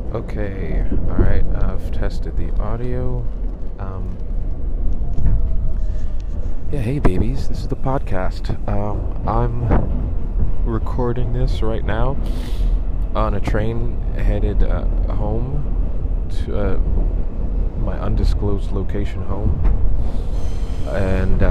Okay, alright, I've tested the audio. Um, yeah, hey babies, this is the podcast. I'm recording this right now on a train headed home to my undisclosed location home. And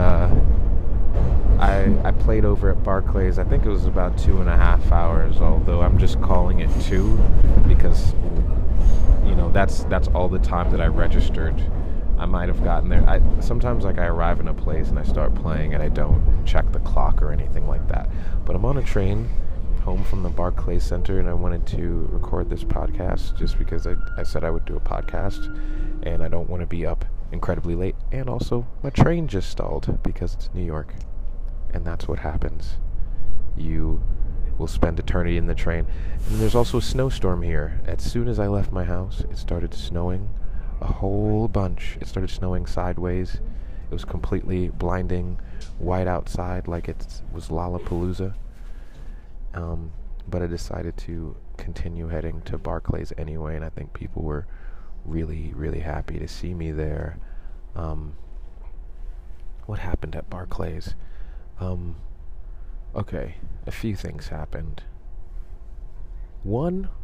I played over at Barclays. I think it was about 2.5 hours, although I'm just calling it 2 because that's all the time that I registered. I might have gotten there. Sometimes I arrive in a place and I start playing and I don't check the clock or anything like that. But I'm on a train home from the Barclays Center, and I wanted to record this podcast just because I said I would do a podcast, and I don't want to be up incredibly late. And also, my train just stalled because it's New York, and that's what happens. You will spend eternity in the train. And there's also a snowstorm here. As soon as I left my house, it started snowing a whole bunch. It started snowing sideways. It was completely blinding white outside, like it was Lollapalooza. But I decided to continue heading to Barclays anyway, and I think people were really, really happy to see me there. What happened at Barclays? Okay, a few things happened. One,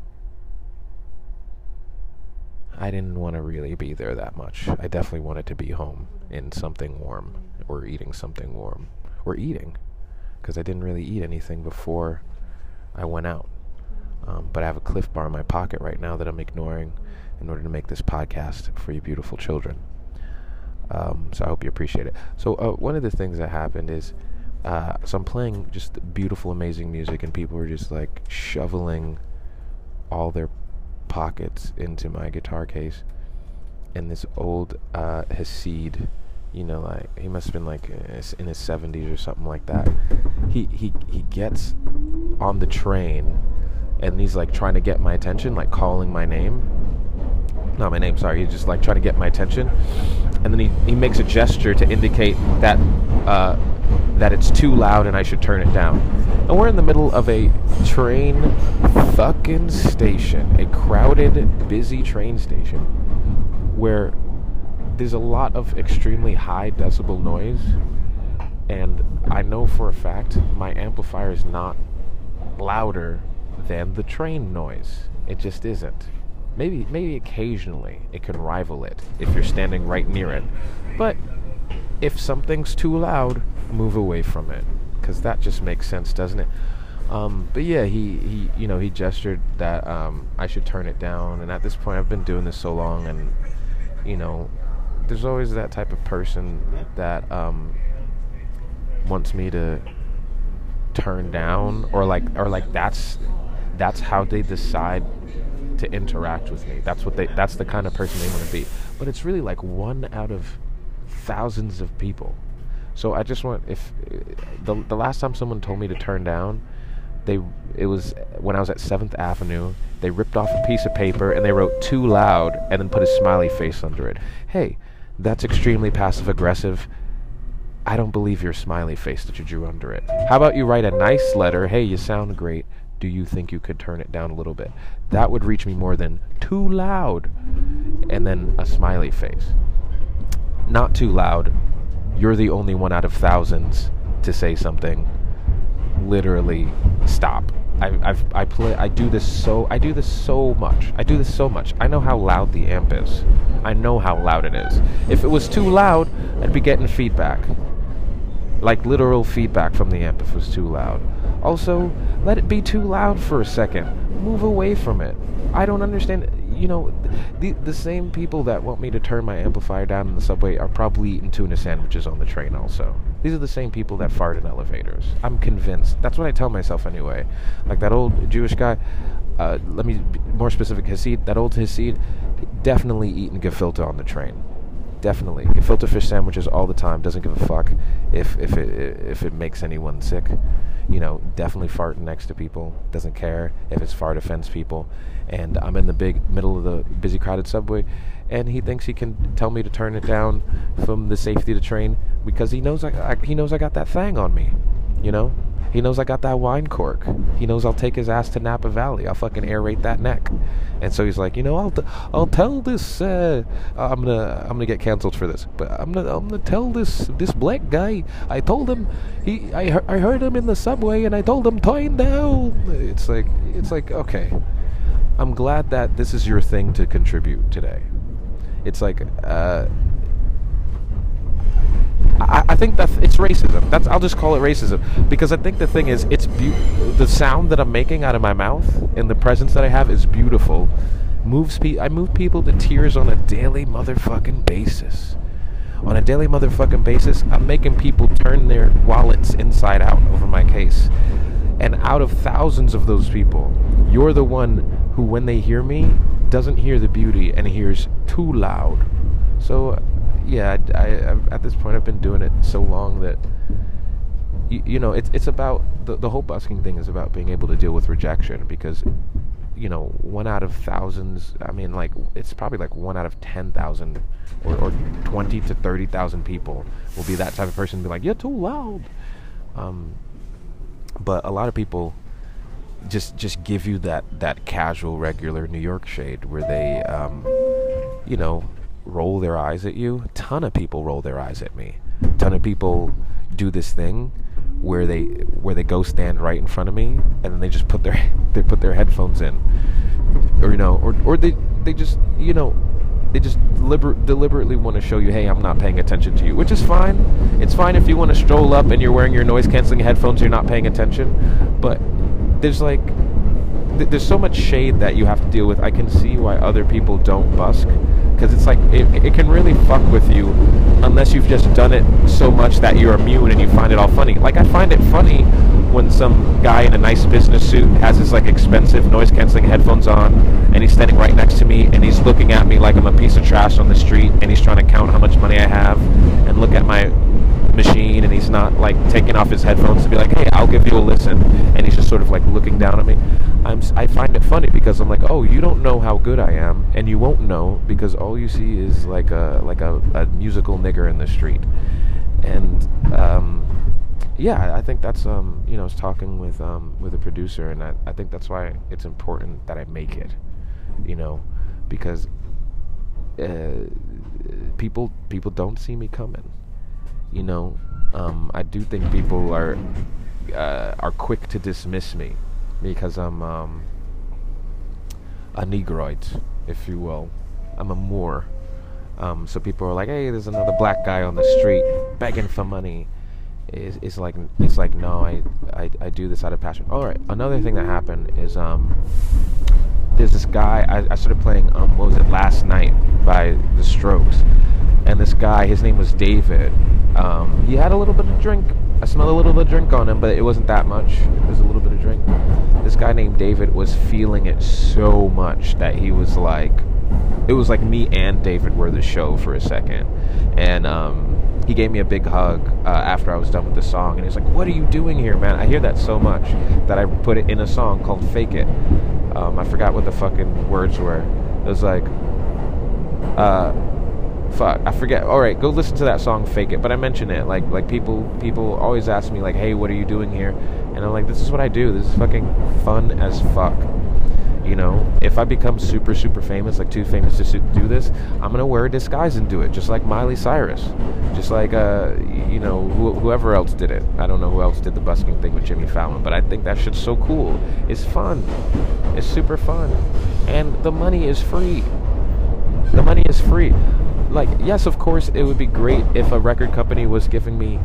I didn't want to really be there that much. I definitely wanted to be home in something warm, or eating something warm, or eating, because I didn't really eat anything before I went out. But I have a Cliff Bar in my pocket right now that I'm ignoring in order to make this podcast for you beautiful children. So I hope you appreciate it. So one of the things that happened is, so I'm playing just beautiful, amazing music, and people were just like shoveling all their pockets into my guitar case. And this old Hasid, like he must have been like in his 70s or something like that. He gets on the train and he's like trying to get my attention, like calling my name. Not my name, sorry. He's just like trying to get my attention. And then he makes a gesture to indicate that that it's too loud and I should turn it down. And we're in the middle of a train fucking station, a crowded, busy train station, where there's a lot of extremely high decibel noise, and I know for a fact my amplifier is not louder than the train noise. It just isn't. Maybe occasionally it can rival it if you're standing right near it. But if something's too loud, move away from it, because that just makes sense, doesn't it? But yeah, he gestured that I should turn it down, and at this point I've been doing this so long, and there's always that type of person that wants me to turn down, or like that's how they decide to interact with me. That's the kind of person they want to be. But it's really like one out of thousands of people. So I just want, if the last time someone told me to turn down, it was when I was at 7th Avenue. They ripped off a piece of paper and they wrote "too loud" and then put a smiley face under it. Hey, that's extremely passive aggressive. I don't believe your smiley face that you drew under it. How about you write a nice letter? Hey, you sound great. Do you think you could turn it down a little bit? That would reach me more than "too loud" and then a smiley face. Not too loud. You're the only one out of thousands to say something. Literally, stop. I do this so much. I know how loud the amp is. I know how loud it is. If it was too loud, I'd be getting feedback. Like literal feedback from the amp if it was too loud. Also, let it be too loud for a second. Move away from it. I don't understand. The same people that want me to turn my amplifier down in the subway are probably eating tuna sandwiches on the train also. These are the same people that fart in elevators. I'm convinced. That's what I tell myself anyway. Like that old Jewish guy, let me be more specific, Hasid, that old Hasid, definitely eating gefilte on the train. Definitely. Gefilte fish sandwiches all the time. Doesn't give a fuck if it makes anyone sick. Definitely farting next to people. Doesn't care if his fart offends people. And I'm in the big middle of the busy crowded subway, and he thinks he can tell me to turn it down from the safety of the train because he knows I got that thing on me. He knows I got that wine cork. He knows I'll take his ass to Napa Valley. I'll fucking aerate that neck. And so he's like, you know, I'll tell this. I'm gonna get canceled for this, but I'm gonna tell this black guy. I told him I heard him in the subway, and I told him turn down. It's like okay. I'm glad that this is your thing to contribute today. It's like I think that it's racism. I'll just call it racism, because I think the thing is, the sound that I'm making out of my mouth and the presence that I have is beautiful. I move people to tears on a daily motherfucking basis. On a daily motherfucking basis, I'm making people turn their wallets inside out over my case. And out of thousands of those people, you're the one who, when they hear me, doesn't hear the beauty and hears too loud. So yeah, I at this point I've been doing it so long that you know, it's about the whole busking thing is about being able to deal with rejection, because you know, 1 out of thousands, I mean, like, it's probably like 1 out of 10,000 or 20 to 30,000 people will be that type of person, be like, you're too loud. But a lot of people just give you that casual, regular New York shade where they you know, roll their eyes at you. A ton of people roll their eyes at me. A ton of people do this thing where they go stand right in front of me, and then they just put their headphones in, or you know, or they just, you know, they just deliberately want to show you, hey, I'm not paying attention to you, which is fine. It's fine if you want to stroll up and you're wearing your noise canceling headphones, you're not paying attention. But there's there's so much shade that you have to deal with. I can see why other people don't busk, because it's like it can really fuck with you unless you've just done it so much that you're immune and you find it all funny. Like, I find it funny when some guy in a nice business suit has his like expensive noise canceling headphones on, and he's standing right next to me, and he's looking at me like I'm a piece of trash on the street, and he's trying to count how much money I have and look at my machine, and he's not like taking off his headphones to be like, hey, I'll give you a listen, and he's just sort of like looking down at me. I find it funny, because I'm like, oh, you don't know how good I am, and you won't know because all you see is like a musical nigger in the street. And yeah, I think that's you know, I was talking with a producer, and I think that's why it's important that I make it, you know, because people don't see me coming, you know. I do think people are quick to dismiss me because I'm a negroid, if you will. I'm a Moor. So people are like, hey, there's another black guy on the street begging for money. It's like no, I do this out of passion. All right, another thing that happened is there's this guy, I started playing what was it, Last Night by The Strokes, and this guy, his name was David. He had a little bit of drink. I smelled a little bit of drink on him, but it wasn't that much. It was a little bit of drink. This guy named David was feeling it so much that he was like, it was like me and David were the show for a second. And he gave me a big hug after I was done with the song, and he's like, what are you doing here, man? I hear that so much that I put it in a song called Fake It. I forgot what the fucking words were. It was like, fuck, I forget. Alright, go listen to that song, Fake It. But I mention it, like people always ask me, like, hey, what are you doing here? And I'm like, this is what I do. This is fucking fun as fuck. You know, if I become super, super famous, like too famous to do this, I'm going to wear a disguise and do it, just like Miley Cyrus. Just like, you know, whoever else did it. I don't know who else did the busking thing with Jimmy Fallon, but I think that shit's so cool. It's fun. It's super fun. And the money is free. The money is free. Like, yes, of course, it would be great if a record company was giving me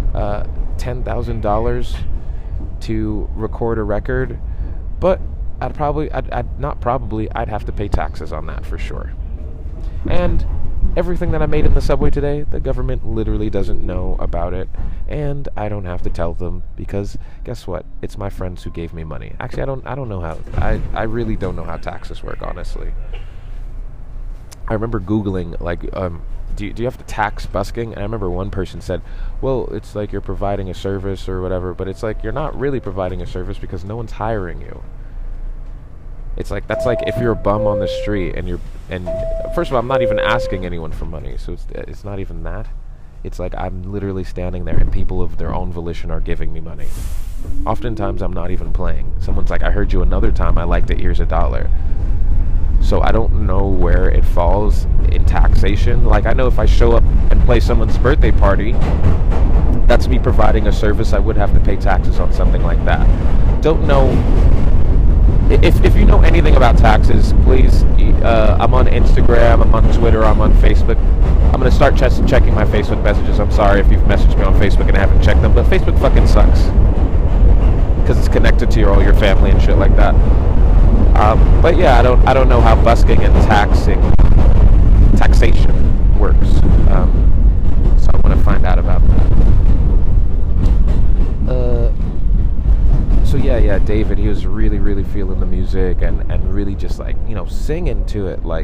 $10,000 to record a record, but I'd have to pay taxes on that for sure. And everything that I made in the subway today, the government literally doesn't know about it, and I don't have to tell them, because guess what? It's my friends who gave me money. Actually, I don't know how. I really don't know how taxes work, honestly. I remember Googling, like, do you have to tax busking? And I remember one person said, well, it's like you're providing a service or whatever, but it's like you're not really providing a service because no one's hiring you. It's like, that's like if you're a bum on the street and first of all, I'm not even asking anyone for money, so it's not even that. It's like I'm literally standing there and people of their own volition are giving me money. Oftentimes I'm not even playing. Someone's like, I heard you another time, I liked it, here's $1. So I don't know where it falls in taxation. Like, I know if I show up and play someone's birthday party, that's me providing a service. I would have to pay taxes on something like that. Don't know. If you know anything about taxes, please, I'm on Instagram, I'm on Twitter, I'm on Facebook. I'm going to start checking my Facebook messages. I'm sorry if you've messaged me on Facebook and I haven't checked them, but Facebook fucking sucks. Because it's connected to all your family and shit like that. But yeah, I don't know how busking and taxation works. So I want to find out about that. So yeah, David, he was really feeling the music and really just like, singing to it like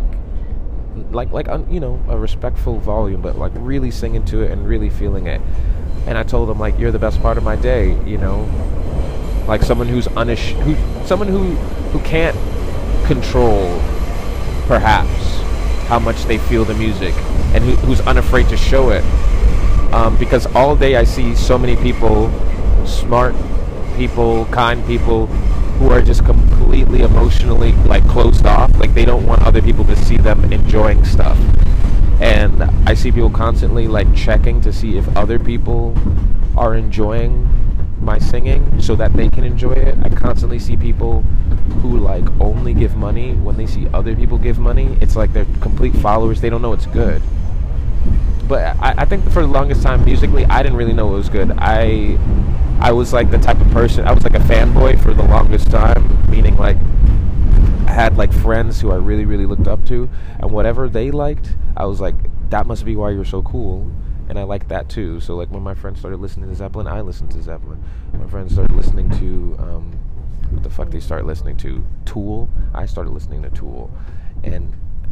a respectful volume, but like really singing to it and really feeling it. And I told him, like, you're the best part of my day, like someone who's someone who can't control perhaps how much they feel the music, and who's unafraid to show it, because all day I see so many people, smart people, kind people, who are just completely emotionally like closed off, like they don't want other people to see them enjoying stuff. And I see people constantly like checking to see if other people are enjoying my singing so that they can enjoy it. I constantly see people who like only give money when they see other people give money. It's like they're complete followers. They don't know it's good. But I think for the longest time, musically, I didn't really know it was good. I was like the type of person, I was like a fanboy for the longest time, meaning like I had like friends who I really looked up to, and whatever they liked, I was like, that must be why you're so cool. And I liked that too. So like when my friends started listening to Zeppelin, I listened to Zeppelin. My friends started listening to what the fuck they started listening to? Tool. I started listening to Tool. And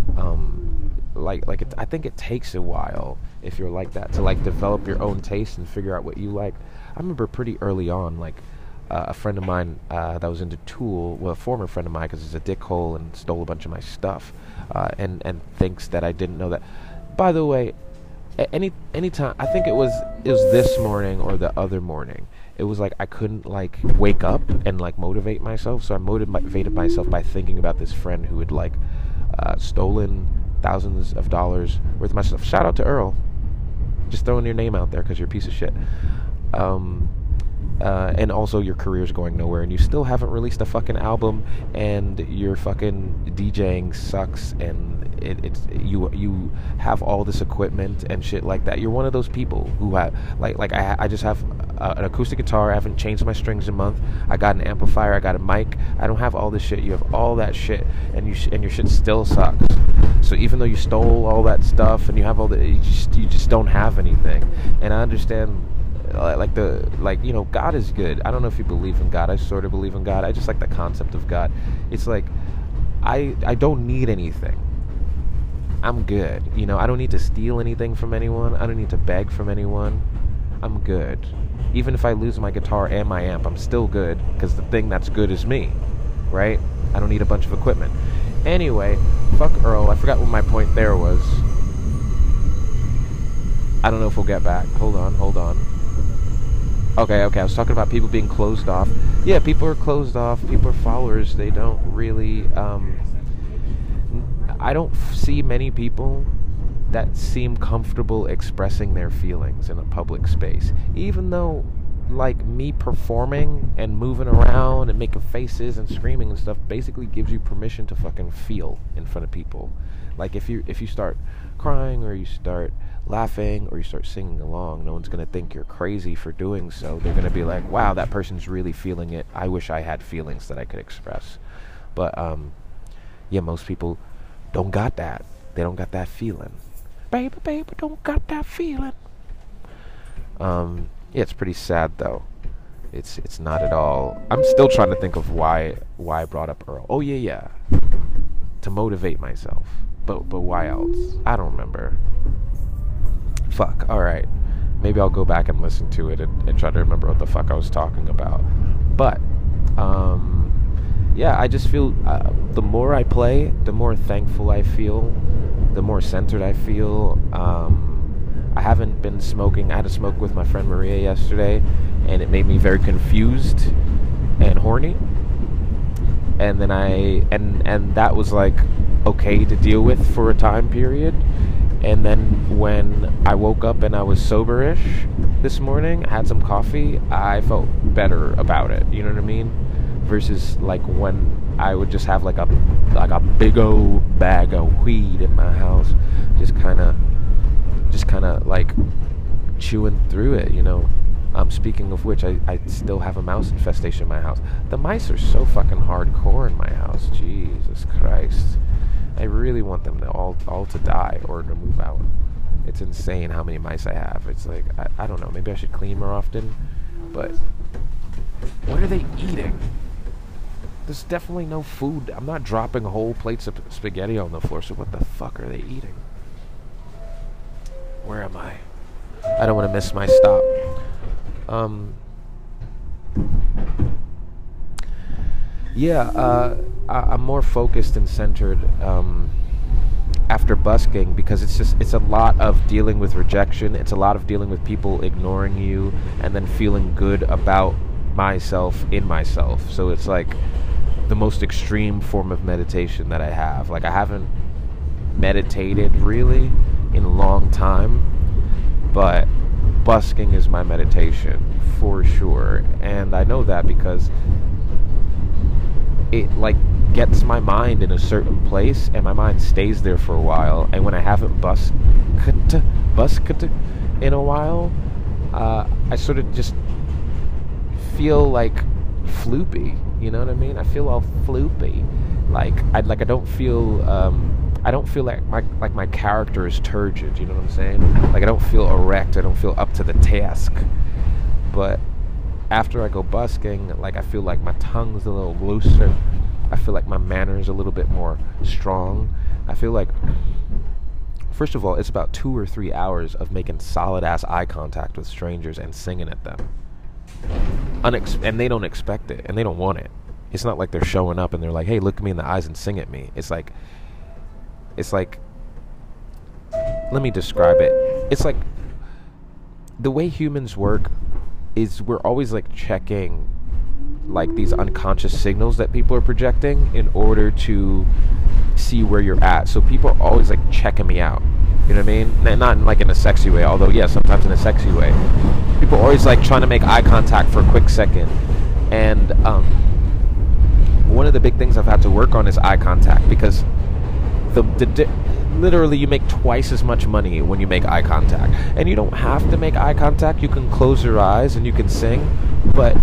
I think it takes a while, if you're like that, to like develop your own taste and figure out what you like. I remember pretty early on, like a friend of mine that was into Tool, well, a former friend of mine, because he's a dickhole and stole a bunch of my stuff, and thinks that I didn't know that. By the way, anytime, I think it was this morning or the other morning, it was like I couldn't like wake up and like motivate myself, so I motivated myself by thinking about this friend who had like stolen thousands of dollars worth of my stuff. Shout out to Earl, just throwing your name out there because you're a piece of shit. And also your career's going nowhere, and you still haven't released a fucking album, and your fucking DJing sucks, and you have all this equipment and shit like that. You're one of those people who have I just have an acoustic guitar. I haven't changed my strings in a month. I got an amplifier. I got a mic. I don't have all this shit. You have all that shit, and your shit still sucks. So even though you stole all that stuff and you have all the, you just don't have anything. And I understand. God is good. I don't know if you believe in God. I sort of believe in God. I just like the concept of God. It's like I don't need anything. I'm good. I don't need to steal anything from anyone. I don't need to beg from anyone. I'm good. Even if I lose my guitar and my amp, I'm still good, because the thing that's good is me, right? I don't need a bunch of equipment. Anyway, fuck Earl. I forgot what my point there was. I don't know if we'll get back. Hold on. Okay, I was talking about people being closed off. Yeah, people are closed off. People are followers. They don't really, I don't see many people that seem comfortable expressing their feelings in a public space. Even though, like, me performing and moving around and making faces and screaming and stuff basically gives you permission to fucking feel in front of people. Like, if you start crying, or you start laughing, or you start singing along, no one's going to think you're crazy for doing so. They're going to be like, wow, that person's really feeling it. I wish I had feelings that I could express. But, yeah, most people don't got that. They don't got that feeling. Baby, don't got that feeling. Yeah, it's pretty sad, though. It's not at all. I'm still trying to think of why I brought up Earl. Oh, yeah. To motivate myself. But why else? I don't remember. Fuck, alright. Maybe I'll go back and listen to it and try to remember what the fuck I was talking about. But, yeah, I just feel, the more I play, the more thankful I feel, the more centered I feel. I haven't been smoking. I had a smoke with my friend Maria yesterday, and it made me very confused and horny. And then and that was like okay to deal with for a time period. And then when I woke up and I was soberish this morning, I had some coffee, I felt better about it. You know what I mean? Versus like when I would just have like a big old bag of weed in my house, just kind of like chewing through it, you know. Speaking of which, I still have a mouse infestation in my house. The mice are so fucking hardcore in my house. Jesus Christ. I really want them to all to die or to move out. It's insane how many mice I have. It's like, I don't know, maybe I should clean more often. But what are they eating? There's definitely no food. I'm not dropping whole plates of spaghetti on the floor, so what the fuck are they eating? Where am I? I don't want to miss my stop. I'm more focused and centered after busking, because it's a lot of dealing with rejection. It's a lot of dealing with people ignoring you and then feeling good about myself in myself. So it's like the most extreme form of meditation that I have. Like, I haven't meditated really in a long time, but busking is my meditation for sure. And I know that because it like gets my mind in a certain place, and my mind stays there for a while. And when I haven't busked in a while, I sort of just feel like floopy. You know what I mean? I feel all floopy. I don't feel like my character is turgid. You know what I'm saying? Like, I don't feel erect. I don't feel up to the task. But after I go busking, like, I feel like my tongue's a little looser. I feel like my manner's a little bit more strong. I feel like, first of all, it's about 2 or 3 hours of making solid-ass eye contact with strangers and singing at them. And they don't expect it, and they don't want it. It's not like they're showing up and they're like, hey, look me in the eyes and sing at me. It's like, let me describe it. It's like, the way humans work is we're always like checking like these unconscious signals that people are projecting in order to see where you're at. So people are always like checking me out. You know what I mean? Not in like in a sexy way, although yeah, sometimes in a sexy way. People are always like trying to make eye contact for a quick second. And one of the big things I've had to work on is eye contact, because literally you make twice as much money when you make eye contact. And you don't have to make eye contact. You can close your eyes and you can sing. But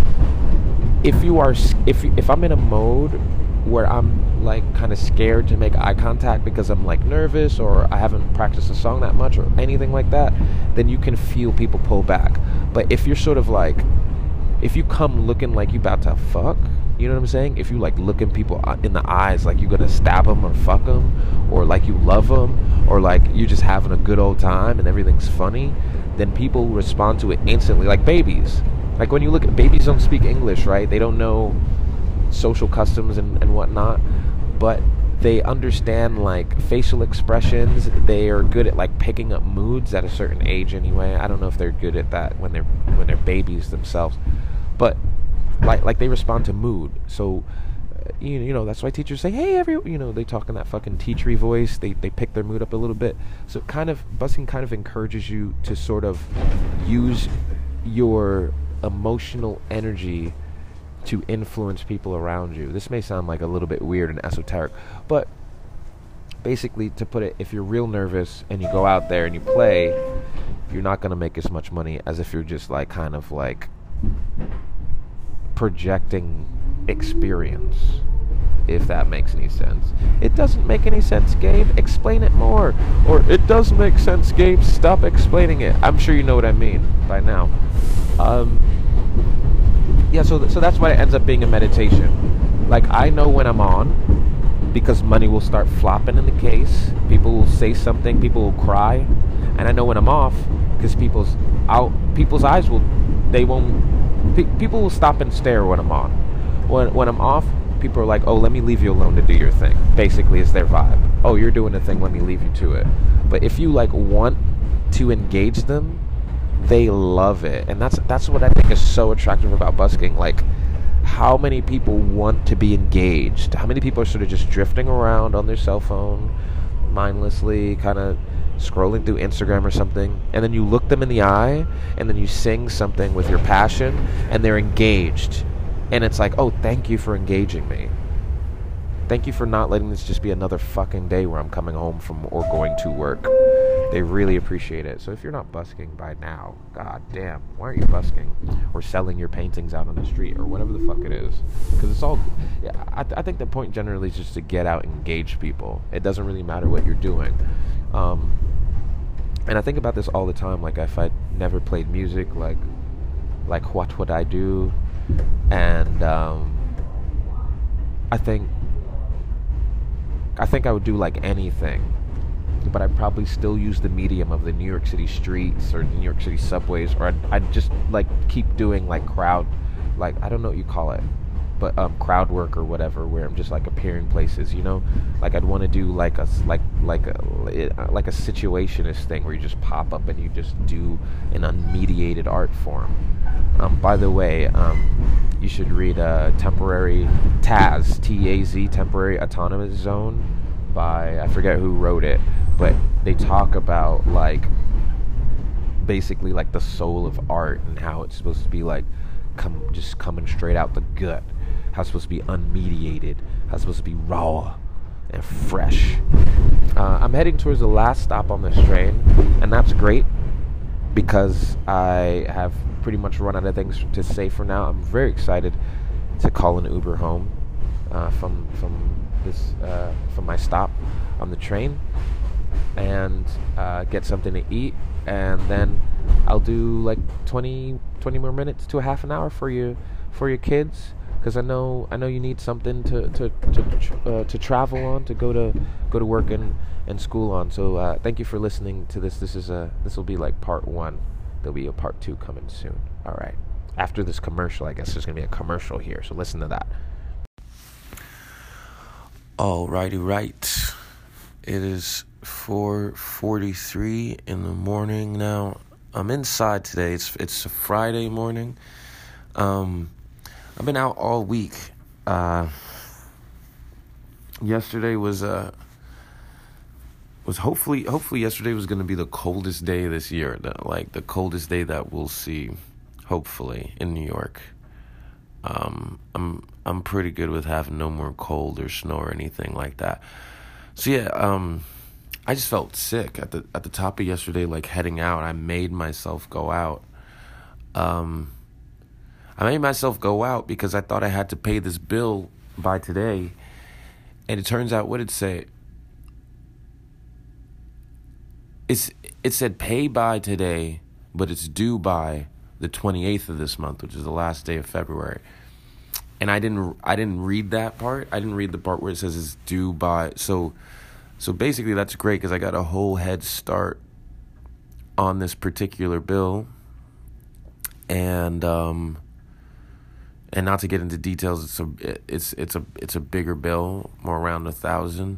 if I'm in a mode where I'm like kind of scared to make eye contact because I'm like nervous, or I haven't practiced a song that much or anything like that, then you can feel people pull back. But if you're sort of like, if you come looking like you about to fuck, you know what I'm saying? If you like looking people in the eyes like you're gonna stab them or fuck them, or like you love them, or like you're just having a good old time and everything's funny, then people respond to it instantly. Like babies. Like when you look at babies, don't speak English, right? They don't know social customs and whatnot, but they understand like facial expressions. They are good at like picking up moods at a certain age anyway. I don't know if they're good at that when they're babies themselves, but like they respond to mood. So you know that's why teachers say, hey, they talk in that fucking teachery voice. They pick their mood up a little bit. So busking kind of encourages you to sort of use your emotional energy to influence people around you. This may sound like a little bit weird and esoteric, but basically, to put it, if you're real nervous and you go out there and you play, you're not going to make as much money as if you're just like kind of like projecting experience, if that makes any sense. It doesn't make any sense, Gabe. Explain it more. Or it does make sense, Gabe. Stop explaining it. I'm sure you know what I mean by now. So that's why it ends up being a meditation. Like, I know when I'm on, because money will start flopping in the case. People will say something. People will cry. And I know when I'm off, because people's eyes people will stop and stare when I'm on. When I'm off, people are like, oh, let me leave you alone to do your thing. Basically, it's their vibe. Oh, you're doing a thing, let me leave you to it. But if you like want to engage them, they love it. And that's what I think is so attractive about busking. Like, how many people want to be engaged? How many people are sort of just drifting around on their cell phone, mindlessly, kind of scrolling through Instagram or something, and then you look them in the eye, and then you sing something with your passion, and they're engaged. And it's like, oh, thank you for engaging me. Thank you for not letting this just be another fucking day where I'm coming home from or going to work. They really appreciate it. So if you're not busking by now, god damn, why aren't you busking or selling your paintings out on the street or whatever the fuck it is? Because it's all, yeah, I think the point generally is just to get out and engage people. It doesn't really matter what you're doing. And I think about this all the time. Like, if I never played music, like what would I do? And I think I would do like anything, but I'd probably still use the medium of the New York City streets or New York City subways, or I'd just like keep doing like crowd, like, I don't know what you call it, but crowd work or whatever, where I'm just like appearing places, you know. Like, I'd want to do like a situationist thing where you just pop up and you just do an unmediated art form. By the way, you should read Temporary TAZ, T-A-Z, Temporary Autonomous Zone, by, I forget who wrote it, but they talk about like basically like the soul of art and how it's supposed to be like just coming straight out the gut, how it's supposed to be unmediated, how it's supposed to be raw and fresh. I'm heading towards the last stop on this train, and that's great because I have pretty much run out of things to say for now. I'm very excited to call an Uber home from my stop on the train, and get something to eat, and then I'll do like 20 more minutes to a half an hour for your kids, because I know you need something to travel on, to go to work and school on. So thank you for listening to this. This will be like part 1. There'll be a part 2 coming soon. All right. After this commercial, I guess there's gonna be a commercial here, so listen to that. Alrighty, right. It is 4:43 in the morning now. I'm inside today. It's a Friday morning. I've been out all week. Yesterday was hopefully yesterday was going to be the coldest day this year. The coldest day that we'll see, hopefully, in New York. I'm pretty good with having no more cold or snow or anything like that. So yeah, I just felt sick at the top of yesterday, like heading out. I made myself go out. I made myself go out because I thought I had to pay this bill by today, and it turns out, what did it say? It said pay by today, but it's due by the 28th of this month, which is the last day of February. And I didn't read that part. I didn't read the part where it says it's due by. So basically that's great because I got a whole head start on this particular bill. And not to get into details, it's a bigger bill, more around 1,000.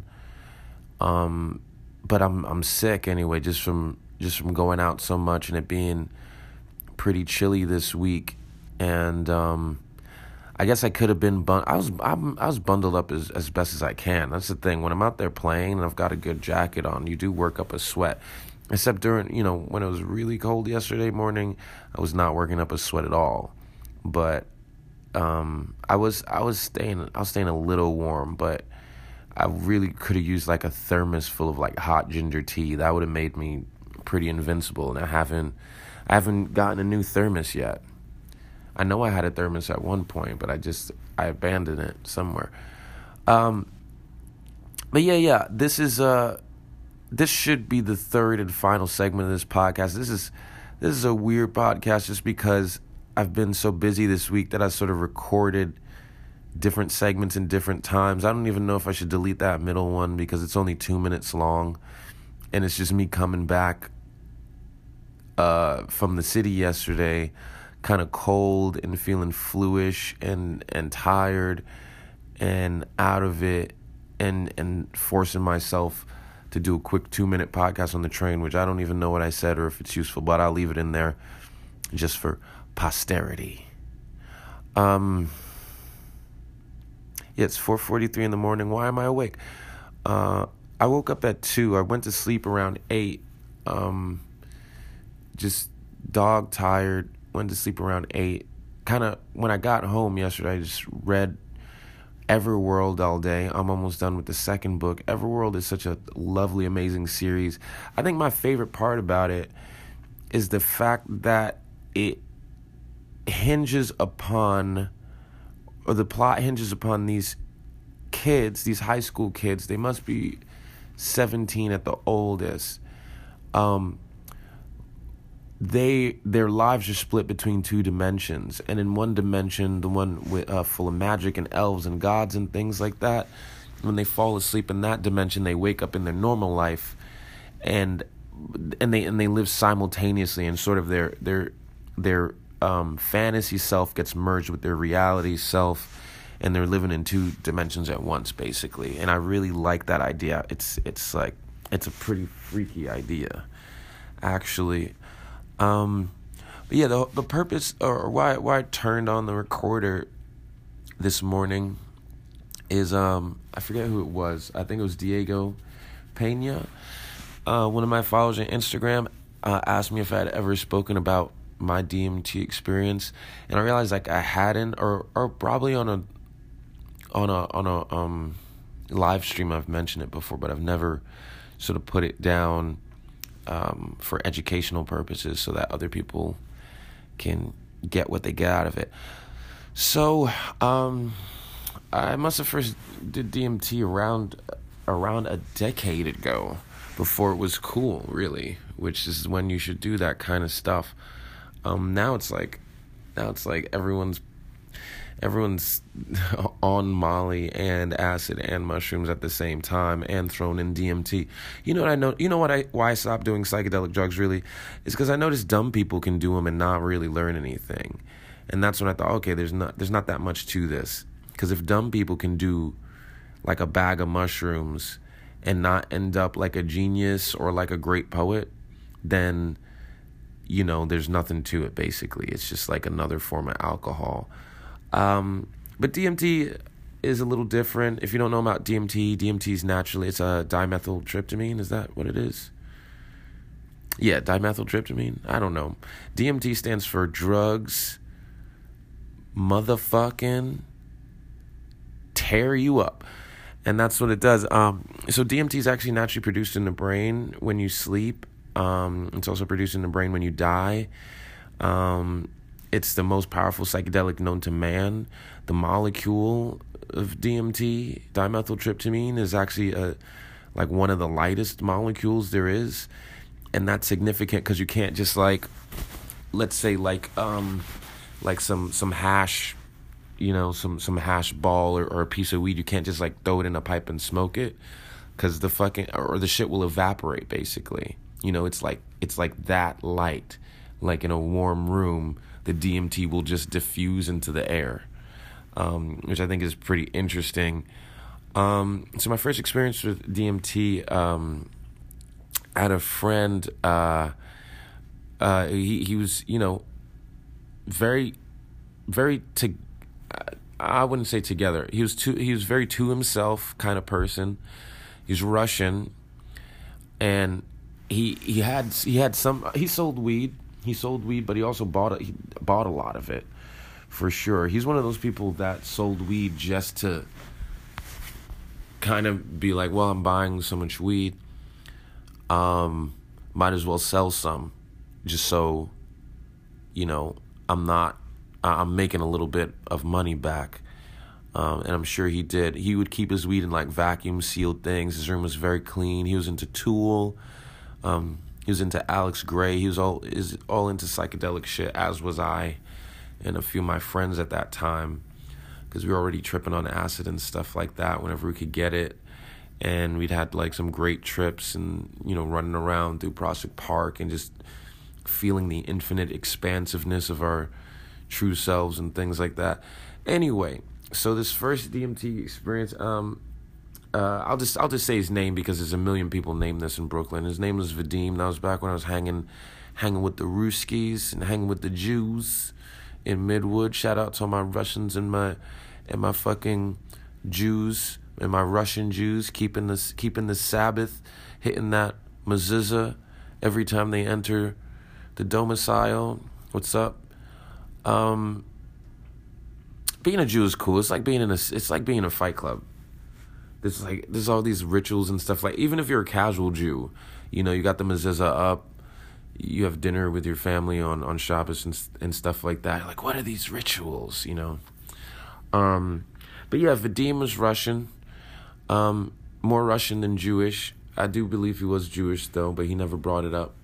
But I'm sick anyway, just from going out so much and it being pretty chilly this week. And I guess I could have been I was bundled up as best as I can. That's the thing. When I'm out there playing and I've got a good jacket on, you do work up a sweat. Except during, when it was really cold yesterday morning, I was not working up a sweat at all. But I was staying a little warm, but I really could have used like a thermos full of like hot ginger tea. That would have made me pretty invincible. And I haven't gotten a new thermos yet. I know I had a thermos at one point, but I abandoned it somewhere. But yeah, this should be the third and final segment of this podcast. This is a weird podcast just because I've been so busy this week that I sort of recorded different segments in different times. I don't even know if I should delete that middle one because it's only 2 minutes long, and it's just me coming back from the city yesterday, kind of cold and feeling fluish and tired and out of it, and forcing myself to do a quick 2-minute podcast on the train, which I don't even know what I said or if it's useful, but I'll leave it in there just for posterity. Yeah, it's 4:43 in the morning. Why am I awake? I woke up at 2. I went to sleep around 8. Just dog tired. Went to sleep around 8. Kind of, when I got home yesterday, I just read Everworld all day. I'm almost done with the second book. Everworld is such a lovely, amazing series. I think my favorite part about it is the fact that it hinges upon, or the plot hinges upon these kids, these high school kids. They must be 17 at the oldest. Their lives are split between 2 dimensions, and in one dimension, the one with full of magic and elves and gods and things like that, when they fall asleep in that dimension, they wake up in their normal life, and they live simultaneously, and sort of their fantasy self gets merged with their reality self, and they're living in 2 dimensions at once, basically. And I really like that idea. It's a pretty freaky idea, actually. But yeah, the purpose, or why I turned on the recorder this morning is, I forget who it was. I think it was Diego Pena. One of my followers on Instagram asked me if I had ever spoken about my DMT experience, and I realized like I hadn't, or probably on a live stream I've mentioned it before, but I've never sort of put it down for educational purposes so that other people can get what they get out of it. So I must have first did DMT around a decade ago, before it was cool, really, which is when you should do that kind of stuff. Now it's like everyone's on Molly and acid and mushrooms at the same time and thrown in DMT. You know what I know? You know why I stopped doing psychedelic drugs really? Is because I noticed dumb people can do them and not really learn anything. And that's when I thought, okay, there's not that much to this. Because if dumb people can do like a bag of mushrooms and not end up like a genius or like a great poet, then, you know, there's nothing to it, basically. It's just like another form of alcohol. But DMT is a little different. If you don't know about DMT is naturally, it's a dimethyltryptamine. Is that what it is? Yeah, dimethyltryptamine. I don't know. DMT stands for drugs motherfucking tear you up. And that's what it does. So DMT is actually naturally produced in the brain when you sleep. It's also produced in the brain when you die. It's the most powerful psychedelic known to man. The molecule of DMT, dimethyltryptamine, is actually like one of the lightest molecules there is, and that's significant because you can't just like, let's say like some hash, you know, some hash ball or a piece of weed. You can't just like throw it in a pipe and smoke it, because the shit will evaporate, basically. You know, it's like that light, like in a warm room. The DMT will just diffuse into the air, which I think is pretty interesting. So my first experience with DMT, I had a friend, he was, you know, very, very, I wouldn't say together. He was very to himself kind of person. He's Russian, and he sold weed. He sold weed, but he also bought a lot of it, for sure. He's one of those people that sold weed just to kind of be like, well, I'm buying so much weed, might as well sell some, just so, you know, I'm making a little bit of money back. And I'm sure he did. He would keep his weed in like vacuum sealed things. His room was very clean. He was into Tool. He was into Alex Gray. He was all into psychedelic shit, as was I and a few of my friends at that time, because we were already tripping on acid and stuff like that whenever we could get it. And we'd had like some great trips and, you know, running around through Prospect Park and just feeling the infinite expansiveness of our true selves and things like that. Anyway, so this first DMT experience, I'll just say his name because there's a million people named this in Brooklyn. His name was Vadim. That was back when I was hanging with the Ruskies and hanging with the Jews in Midwood. Shout out to all my Russians and my fucking Jews and my Russian Jews keeping the Sabbath, hitting that mezuzah every time they enter the domicile. What's up? Being a Jew is cool. It's like being in a Fight Club. There's all these rituals and stuff. Like, even if you're a casual Jew, you know, you got the mezuzah up, you have dinner with your family on Shabbos and stuff like that. Like, what are these rituals, you know? But yeah, Vadim was Russian, more Russian than Jewish. I do believe he was Jewish though, but he never brought it up.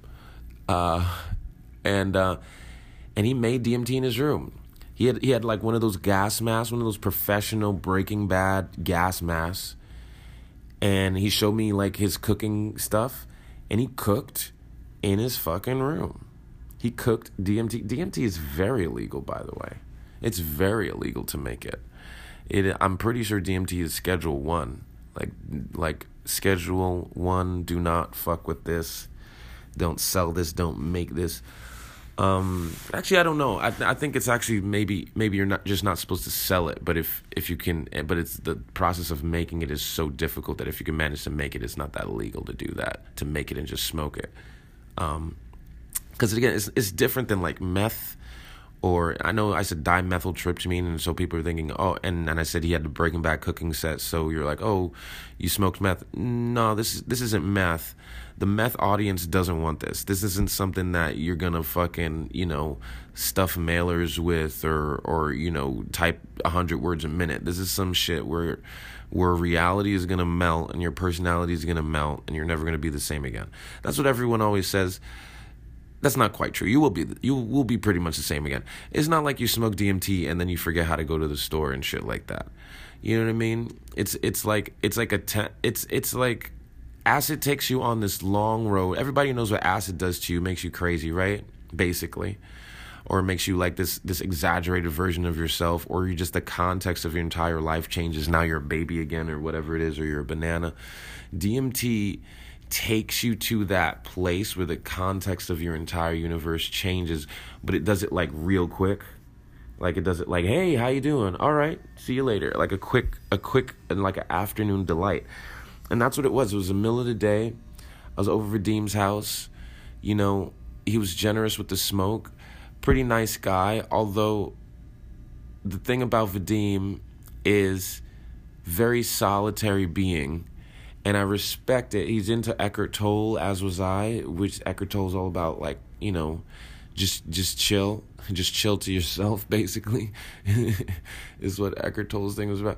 And he made DMT in his room. He had like one of those gas masks, one of those professional Breaking Bad gas masks. And he showed me like his cooking stuff, and he cooked in his fucking room. He cooked DMT. DMT is very illegal, by the way. It's very illegal to make it. I'm pretty sure DMT is Schedule 1. Like Schedule 1, do not fuck with this. Don't sell this. Don't make this. Actually, I don't know. I think it's actually maybe you're not supposed to sell it, but if you can, but it's the process of making it is so difficult that if you can manage to make it, it's not that illegal to do that, to make it and just smoke it. Because again, it's different than like meth, or I know I said dimethyltryptamine, and so people are thinking, oh, and I said he had the Breaking Bad cooking set, so you're like, oh, you smoked meth. No, this isn't meth. The meth audience doesn't want this. This isn't something that you're gonna fucking, you know, stuff mailers with or you know, type 100 words a minute. This is some shit where reality is gonna melt and your personality is gonna melt and you're never gonna be the same again. That's what everyone always says. That's not quite true. You will be pretty much the same again. It's not like you smoke DMT and then you forget how to go to the store and shit like that. You know what I mean? It's like acid takes you on this long road. Everybody knows what acid does to you. It makes you crazy, right? Basically. Or it makes you like this exaggerated version of yourself, or you just the context of your entire life changes. Now you're a baby again, or whatever it is, or you're a banana. DMT takes you to that place where the context of your entire universe changes, but it does it like real quick. Like it does it like, hey, how you doing? All right, see you later. Like a quick and like an afternoon delight. And that's what it was. It was the middle of the day. I was over Vadim's house. You know, he was generous with the smoke. Pretty nice guy. Although the thing about Vadim is very solitary being. And I respect it. He's into Eckhart Tolle, as was I, which Eckhart Tolle's all about, like, you know, just chill. Just chill to yourself, basically, is what Eckhart Tolle's thing was about.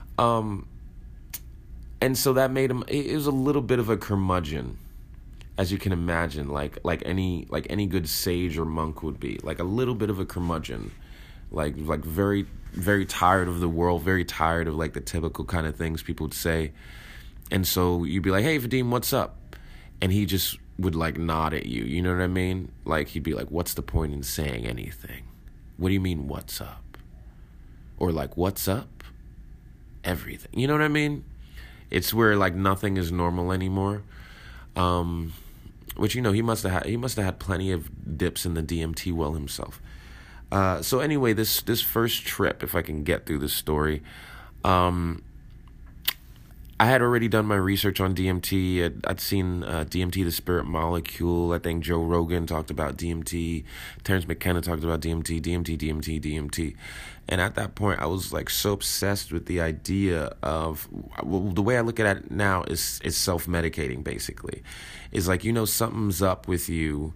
And so that made him, it was a little bit of a curmudgeon, as you can imagine, like any good sage or monk would be. Like a little bit of a curmudgeon. Like very, very tired of the world, very tired of like the typical kind of things people would say. And so you'd be like, hey, Vadim, what's up? And he just would like nod at you. You know what I mean? Like he'd be like, what's the point in saying anything? What do you mean, what's up? Or like, what's up? Everything. You know what I mean? It's where like nothing is normal anymore. Which, you know, he must have had plenty of dips in the DMT well himself. So anyway, this first trip, if I can get through this story, I had already done my research on DMT. I'd seen DMT, the spirit molecule. I think Joe Rogan talked about DMT. Terrence McKenna talked about DMT. And at that point, I was like so obsessed with the idea of, well, the way I look at it now is self-medicating, basically. It's like, you know, something's up with you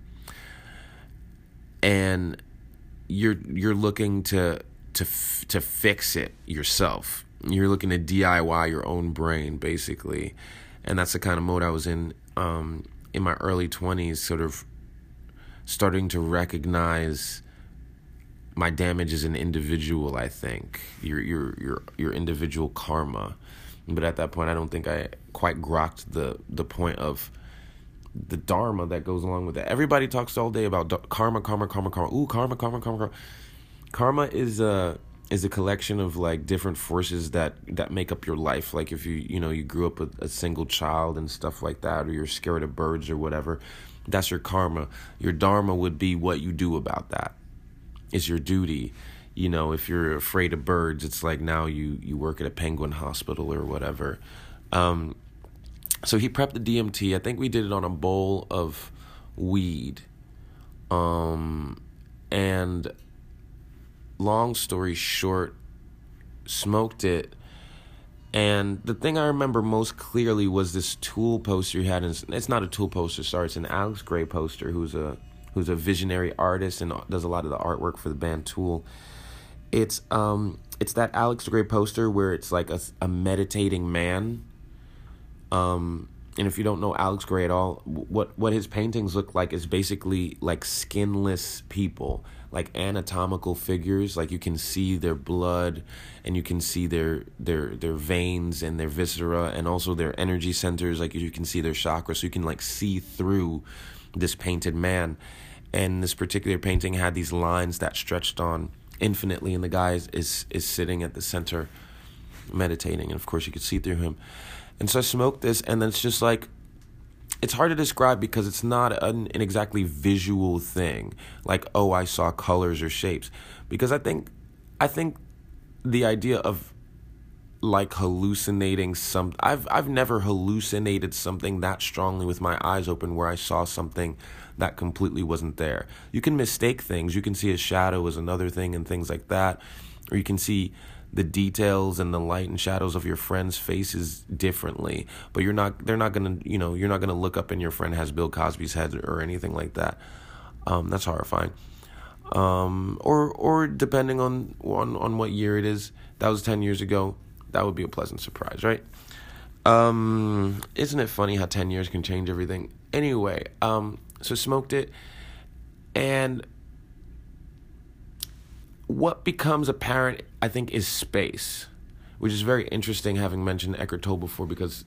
and you're looking to fix it yourself. You're looking to DIY your own brain, basically. And that's the kind of mode I was in my early 20s, sort of starting to recognize my damage as an individual, I think. Your individual karma. But at that point, I don't think I quite grokked the point of the dharma that goes along with that. Everybody talks all day about karma. Ooh, karma. Karma is is a collection of like different forces that make up your life. Like if you grew up a single child and stuff like that, or you're scared of birds or whatever, that's your karma. Your dharma would be what you do about that. It's your duty. If you're afraid of birds, it's like now you work at a penguin hospital or whatever. So he prepped the DMT. I think we did it on a bowl of weed. And long story short, smoked it. And the thing I remember most clearly was this Tool poster he had. It's not a Tool poster, sorry. It's an Alex Grey poster, who's a visionary artist and does a lot of the artwork for the band Tool. It's that Alex Grey poster where it's like a meditating man. And if you don't know Alex Grey at all, what his paintings look like is basically like skinless people, like anatomical figures. Like you can see their blood, and you can see their veins and their viscera, and also their energy centers. Like you can see their chakras, so you can like see through this painted man. And this particular painting had these lines that stretched on infinitely, and the guy is sitting at the center meditating, and of course you could see through him. And so I smoked this, and then it's just like, it's hard to describe because it's not an exactly visual thing, like, oh, I saw colors or shapes. Because I think the idea of like hallucinating I've never hallucinated something that strongly with my eyes open where I saw something that completely wasn't there. You can mistake things. You can see a shadow as another thing and things like that, or you can see the details and the light and shadows of your friends' faces differently, but you're not gonna look up and your friend has Bill Cosby's head or anything like that. That's horrifying. Or depending on what year it is, that was 10 years ago, that would be a pleasant surprise, right? Isn't it funny how 10 years can change everything? Anyway, so smoked it, and what becomes apparent, I think, is space, which is very interesting, having mentioned Eckhart Tolle before, because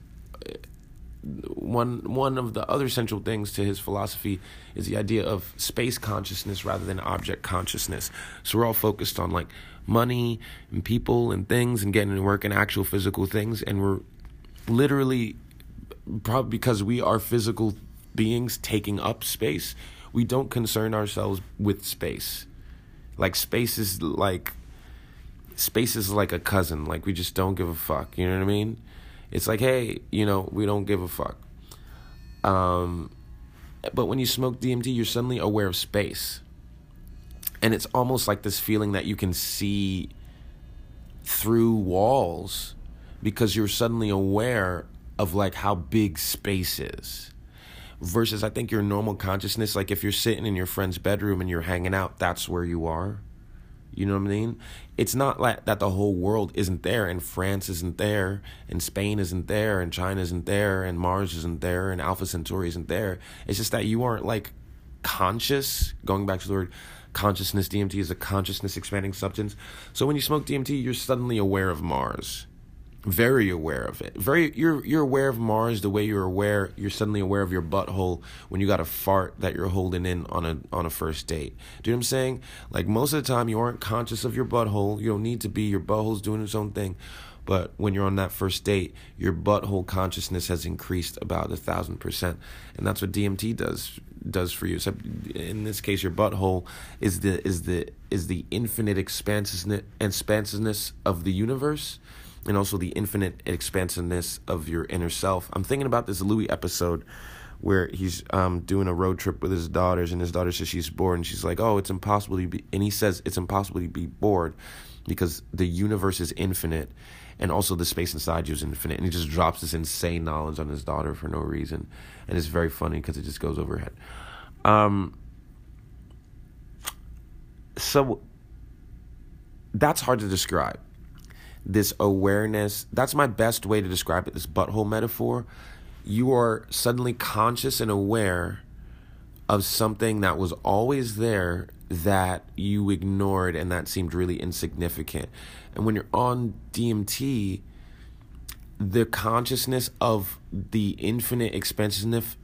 one of the other central things to his philosophy is the idea of space consciousness rather than object consciousness. So we're all focused on like money and people and things and getting to work and actual physical things, and we're literally, probably because we are physical beings taking up space, we don't concern ourselves with space. Like space is like a cousin. Like we just don't give a fuck. You know what I mean? It's like, hey, we don't give a fuck. But when you smoke DMT, you're suddenly aware of space. And it's almost like this feeling that you can see through walls because you're suddenly aware of like how big space is. Versus, I think, your normal consciousness, like if you're sitting in your friend's bedroom and you're hanging out, that's where you are. You know what I mean? It's not like that the whole world isn't there, and France isn't there, and Spain isn't there, and China isn't there, and Mars isn't there, and Alpha Centauri isn't there. It's just that you aren't like conscious. Going back to the word consciousness, DMT is a consciousness expanding substance. So when you smoke DMT, you're suddenly aware of Mars. Very aware of it. You're aware of Mars the way you're suddenly aware of your butthole when you got a fart that you're holding in on a first date. Do you know what I'm saying? Like most of the time you aren't conscious of your butthole. You don't need to be. Your butthole's doing its own thing. But when you're on that first date, your butthole consciousness has increased about 1,000%, and that's what DMT does for you. Except in this case, your butthole is the infinite expansiveness of the universe. And also the infinite expansiveness of your inner self. I'm thinking about this Louis episode where he's doing a road trip with his daughters, and his daughter says she's bored, and she's like, "Oh, it's impossible to be," and he says it's impossible to be bored because the universe is infinite, and also the space inside you is infinite. And he just drops this insane knowledge on his daughter for no reason, and it's very funny because it just goes over her head. So that's hard to describe. This awareness, that's my best way to describe it, this butthole metaphor. You are suddenly conscious and aware of something that was always there that you ignored and that seemed really insignificant. And when you're on DMT, the consciousness of the infinite expansiveness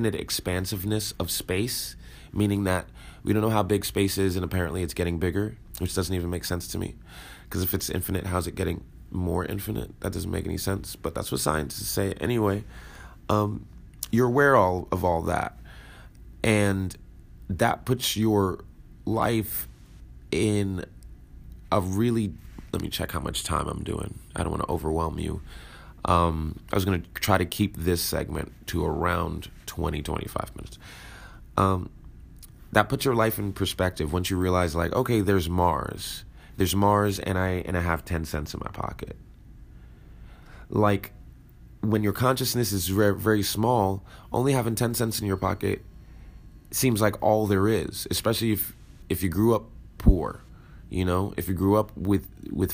of space, meaning that we don't know how big space is, and apparently it's getting bigger. which doesn't even make sense to me. Because if it's infinite, how's it getting more infinite? That doesn't make any sense. But that's what scientists say anyway. You're aware of all that. And that puts your life in a really... Let me check how much time I'm doing. I don't want to overwhelm you. I was going to try to keep this segment to around 20-25 minutes. That puts your life in perspective once you realize, like, okay, there's Mars. There's Mars, and I have 10 cents in my pocket. Like, when your consciousness is very, very small, only having 10 cents in your pocket seems like all there is, especially if you grew up poor. You know, if you grew up with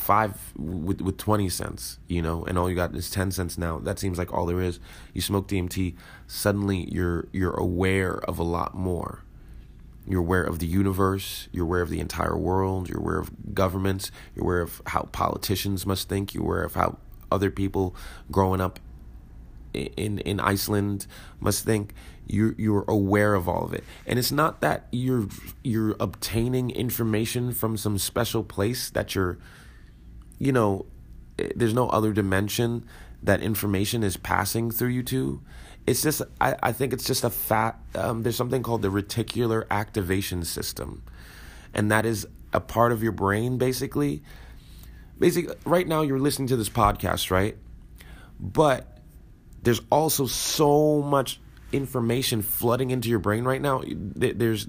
20 cents, you know, and all you got is 10 cents now, that seems like all there is. You smoke DMT, suddenly you're aware of a lot more. You're aware of the universe, you're aware of the entire world, you're aware of governments, you're aware of how politicians must think, you're aware of how other people growing up in Iceland must think. You're aware of all of it, and it's not that you're obtaining information from some special place that there's no other dimension that information is passing through you to. It's just I think it's just there's something called the reticular activation system, and that is a part of your brain basically. Right now you're listening to this podcast, right? But there's also so much information flooding into your brain right now. There's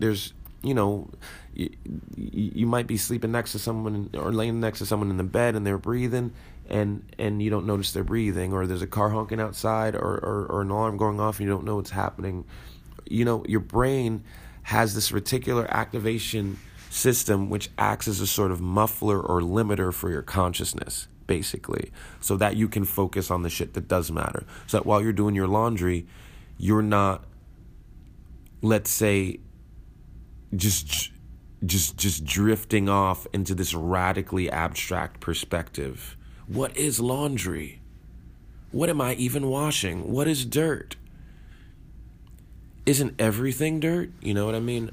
you might be sleeping next to someone or laying next to someone in the bed and they're breathing and you don't notice they're breathing, or there's a car honking outside or an alarm going off and you don't know what's happening. You know, your brain has this reticular activation system which acts as a sort of muffler or limiter for your consciousness, basically, so that you can focus on the shit that does matter. So that while you're doing your laundry, you're not, let's say, just drifting off into this radically abstract perspective. What is laundry? What am I even washing? What is dirt? Isn't everything dirt? You know what I mean?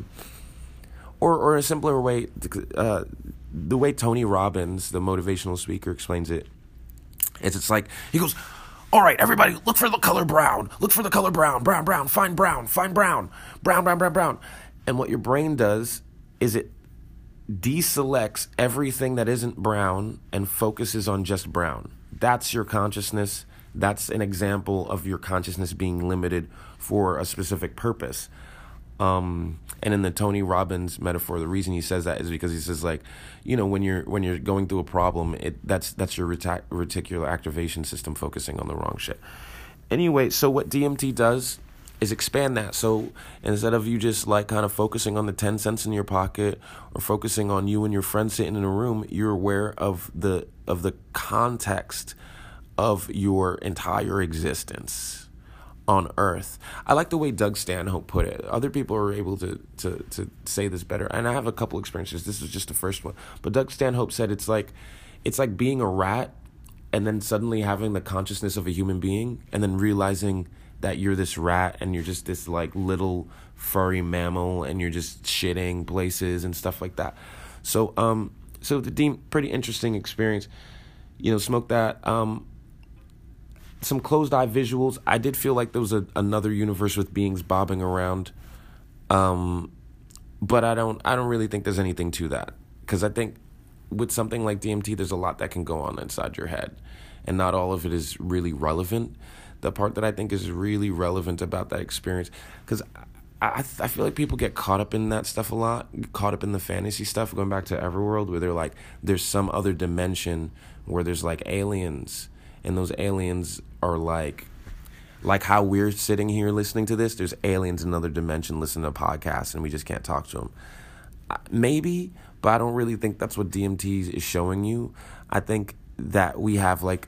Or a simpler way, the way Tony Robbins, the motivational speaker, explains it, is it's like, he goes, all right, everybody, look for the color brown. Look for the color brown. Brown, brown, find brown, find brown. Brown, brown, brown, brown. And what your brain does is it deselects everything that isn't brown and focuses on just brown. That's your consciousness. That's an example of your consciousness being limited for a specific purpose. And in the Tony Robbins metaphor, the reason he says that is because he says, like, you know, when you're going through a problem, that's your reticular activation system focusing on the wrong shit. Anyway, so what DMT does is expand that. So instead of you just like kind of focusing on the 10 cents in your pocket or focusing on you and your friend sitting in a room, you're aware of the context of your entire existence on Earth. I like the way Doug Stanhope put it. Other people are able to say this better, and I have a couple experiences. This is just the first one, but Doug Stanhope said it's like being a rat and then suddenly having the consciousness of a human being, and then realizing that you're this rat and you're just this like little furry mammal and you're just shitting places and stuff like that. So the pretty interesting experience. You know, smoke that. Some closed eye visuals. I did feel like there was another universe with beings bobbing around, but I don't really think there's anything to that, because I think with something like DMT, there's a lot that can go on inside your head, and not all of it is really relevant. The part that I think is really relevant about that experience, because I feel like people get caught up in that stuff a lot, caught up in the fantasy stuff, going back to Everworld, where they're like, there's some other dimension where there's like aliens. And those aliens are like how we're sitting here listening to this. There's aliens in another dimension listening to podcasts, and we just can't talk to them. Maybe, but I don't really think that's what DMT is showing you. I think that we have like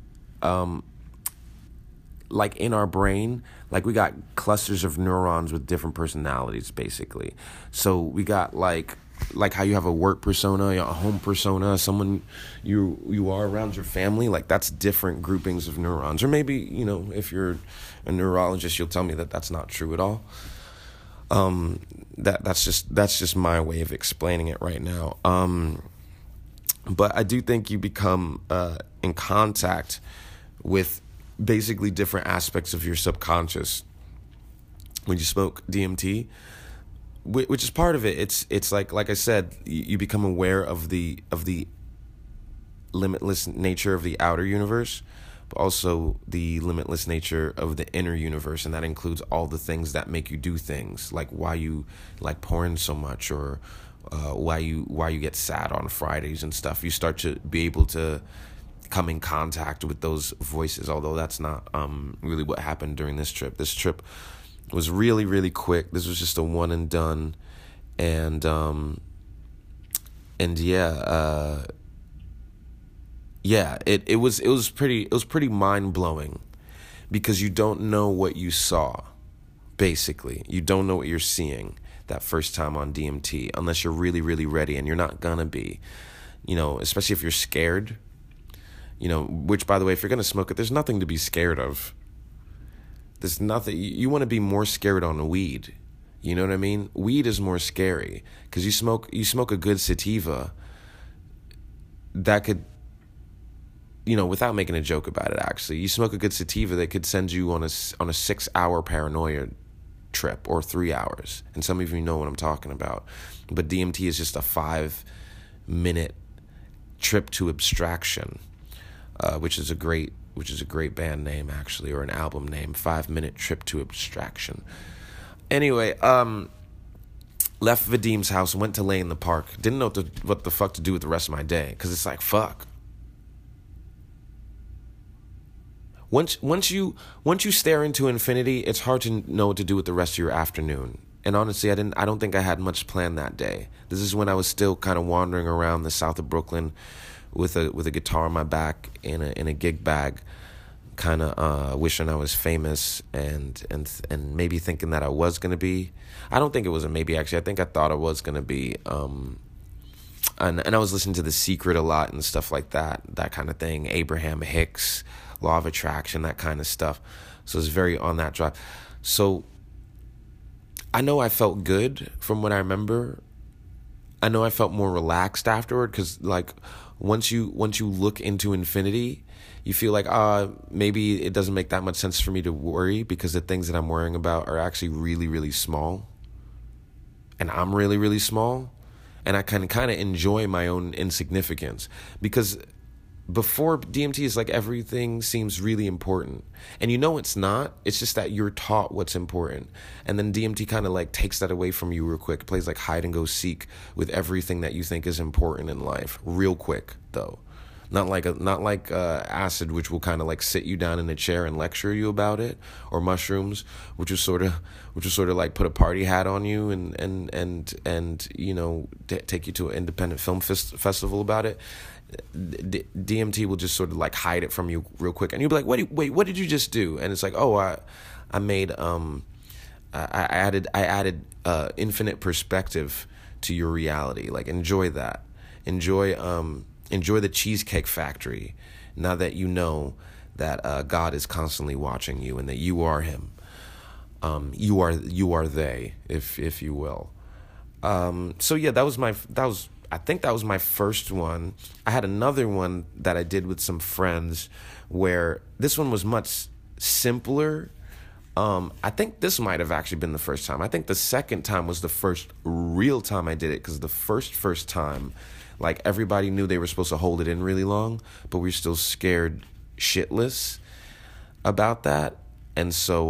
in our brain, like we got clusters of neurons with different personalities, basically. So we got like how you have a work persona, a home persona, someone you are around your family, like that's different groupings of neurons. Or maybe, you know, if you're a neurologist, you'll tell me that that's not true at all. That's just my way of explaining it right now. But I do think you become in contact with basically different aspects of your subconscious when you smoke DMT, which is part of it. It's like I said, you become aware of the limitless nature of the outer universe, but also the limitless nature of the inner universe, and that includes all the things that make you do things, like why you like porn so much, or why you get sad on Fridays and stuff. You start to be able to come in contact with those voices, although that's not really what happened during this trip. This trip was really, really quick. This was just a one and done, and it was pretty mind blowing, because you don't know what you saw. Basically, you don't know what you're seeing that first time on DMT unless you're really, really ready, and you're not gonna be, especially if you're scared. Which, by the way, if you're gonna smoke it, there's nothing to be scared of. There's nothing. You want to be more scared on weed. You know what I mean? Weed is more scary because you smoke a good sativa that could, without making a joke about it, actually, you smoke a good sativa that could send you on a 6-hour paranoia trip, or 3 hours. And some of you know what I'm talking about. But DMT is just a 5-minute trip to abstraction, which is a great band name, actually, or an album name, 5-minute trip to abstraction. Anyway, left Vadim's house, went to lay in the park. Didn't know what the fuck to do with the rest of my day, because it's like, fuck. Once you stare into infinity, it's hard to know what to do with the rest of your afternoon. And honestly, I don't think I had much planned that day. This is when I was still kind of wandering around the south of Brooklyn with a guitar on my back in a gig bag, kind of wishing I was famous and maybe thinking that I was gonna be. I don't think it was a maybe, actually. I think I thought I was gonna be. And I was listening to The Secret a lot and stuff like that kind of thing. Abraham Hicks, Law of Attraction, that kind of stuff. So it was very on that drive. So I know I felt good from what I remember. I know I felt more relaxed afterward, because like once you look into infinity, you feel like maybe it doesn't make that much sense for me to worry, because the things that I'm worrying about are actually really, really small, and I'm really, really small, and I can kind of enjoy my own insignificance, because before DMT is like everything seems really important, and it's not. It's just that you're taught what's important, and then DMT kind of like takes that away from you real quick. It plays like hide and go seek with everything that you think is important in life, real quick though. Not like acid, which will kind of like sit you down in a chair and lecture you about it, or mushrooms, which is sort of like put a party hat on you and take you to an independent film festival about it. DMT will just sort of like hide it from you real quick, and you'll be like, wait, what did you just do? And it's like, I made I added infinite perspective to your reality. Like, enjoy that. Enjoy the Cheesecake Factory, now that you know that God is constantly watching you, and that you are Him. You are they, if you will. So yeah, I think that was my first one. I had another one that I did with some friends, where this one was much simpler. I think this might have actually been the first time. I think the second time was the first real time I did it, because the first time, like, everybody knew they were supposed to hold it in really long, but we were still scared shitless about that. And so,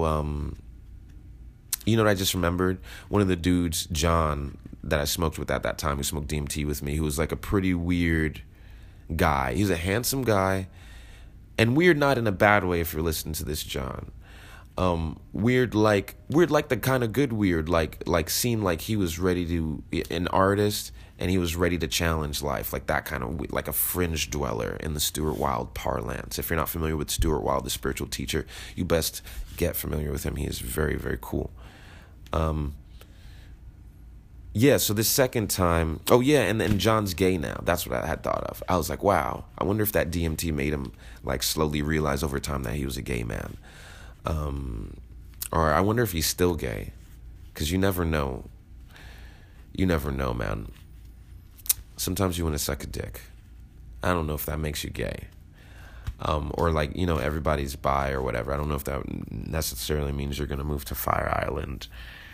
what I just remembered? One of the dudes, John, that I smoked with at that time, who smoked DMT with me, who was like a pretty weird guy. He's a handsome guy, and weird not in a bad way if you're listening to this, John. Weird like the kind of good weird, like seemed like he was ready to, an artist, and he was ready to challenge life, like that kind of, like a fringe dweller in the Stuart Wilde parlance. If you're not familiar with Stuart Wilde, the spiritual teacher, you best get familiar with him. He is very, very cool. Yeah, so this second time, and then John's gay now. That's what I had thought of. I was like, wow, I wonder if that DMT made him like slowly realize over time that he was a gay man. Or I wonder if he's still gay. Because you never know. You never know, man. Sometimes you want to suck a dick. I don't know if that makes you gay. Or like, everybody's bi or whatever. I don't know if that necessarily means you're going to move to Fire Island.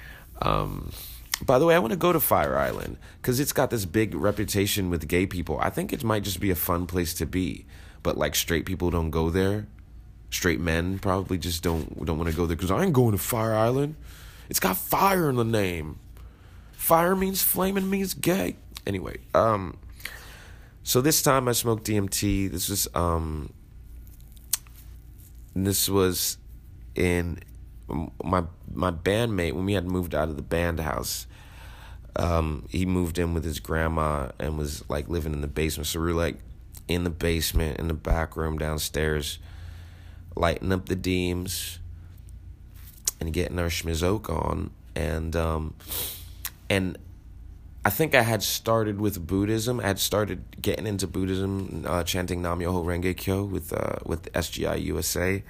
By the way, I want to go to Fire Island because it's got this big reputation with gay people. I think it might just be a fun place to be. But like straight people don't go there. Straight men probably just don't want to go there because I ain't going to Fire Island. It's got fire in the name. Fire means flame and means gay. Anyway, so this time I smoked DMT. This was in my bandmate when we had moved out of the band house. He moved in with his grandma and was like living in the basement. So we were like in the basement, in the back room downstairs, lighting up the deems and getting our schmizoke on. And I think I had started with Buddhism. I had started getting into Buddhism, chanting Nam Myoho Renge Kyo with SGI USA.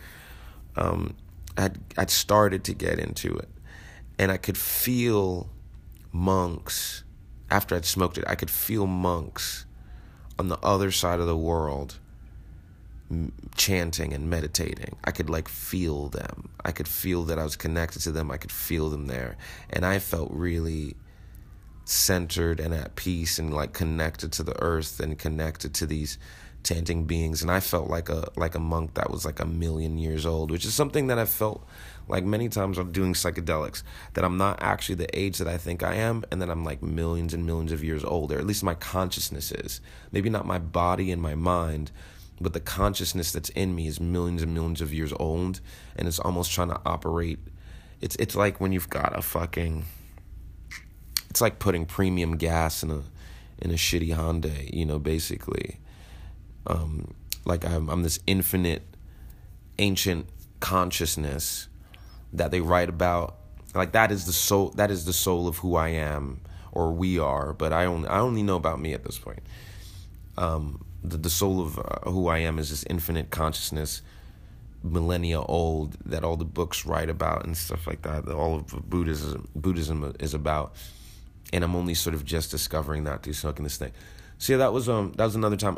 I'd started to get into it, and I could feel monks. After I'd smoked it, I could feel monks on the other side of the world chanting and meditating. I could like feel them. I could feel that I was connected to them. I could feel them there, and I felt really centered and at peace and like connected to the earth and connected to these chanting beings. And I felt like a monk that was like 1,000,000 years old, which is something that I felt like many times I'm doing psychedelics, that I'm not actually the age that I think I am, and that I'm like millions and millions of years older. At least my consciousness is. Maybe not my body and my mind, but the consciousness that's in me is millions and millions of years old, and it's almost trying to operate. It's like when you've got a fucking... It's like putting premium gas in a shitty Hyundai, basically. Like I'm this infinite, ancient consciousness that they write about. Like that is the soul. That is the soul of who I am, or we are. But I only know about me at this point. The soul of who I am is this infinite consciousness, millennia old, that all the books write about and stuff like that. That all of Buddhism is about. And I'm only sort of just discovering that through smoking this thing. So yeah, that was another time.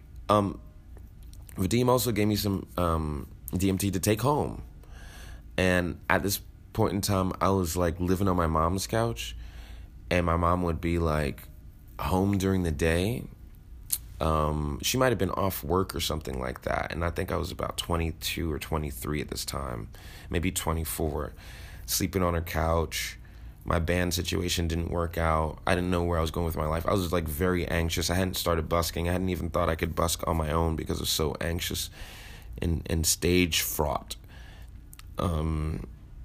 Vadim also gave me some DMT to take home. And at this point in time, I was like living on my mom's couch, and my mom would be like home during the day. She might have been off work or something like that. And I think I was about 22 or 23 at this time, maybe 24, sleeping on her couch. My band situation didn't work out. I didn't know where I was going with my life. I was like very anxious. I hadn't started busking. I hadn't even thought I could busk on my own because I was so anxious and stage fraught. I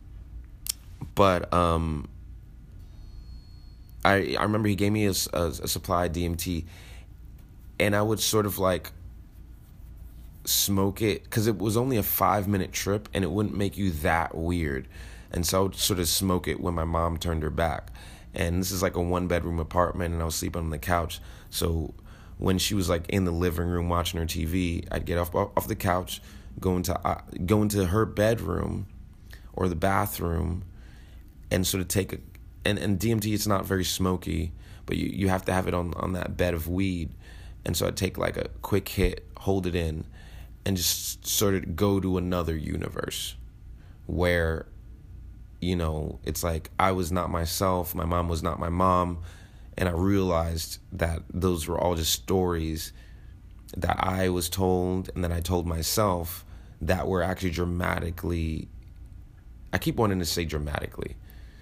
remember he gave me a supply of DMT, and I would sort of like smoke it because it was only a 5-minute trip and it wouldn't make you that weird. And so I would sort of smoke it when my mom turned her back. And this is like a 1-bedroom apartment, and I was sleeping on the couch. So when she was like in the living room watching her TV, I'd get off the couch, go into her bedroom or the bathroom, and sort of take and DMT, it's not very smoky, but you have to have it on that bed of weed. And so I'd take like a quick hit, hold it in, and just sort of go to another universe where, it's like I was not myself, my mom was not my mom, and I realized that those were all just stories that I was told and that I told myself that were actually dramatically, I keep wanting to say dramatically,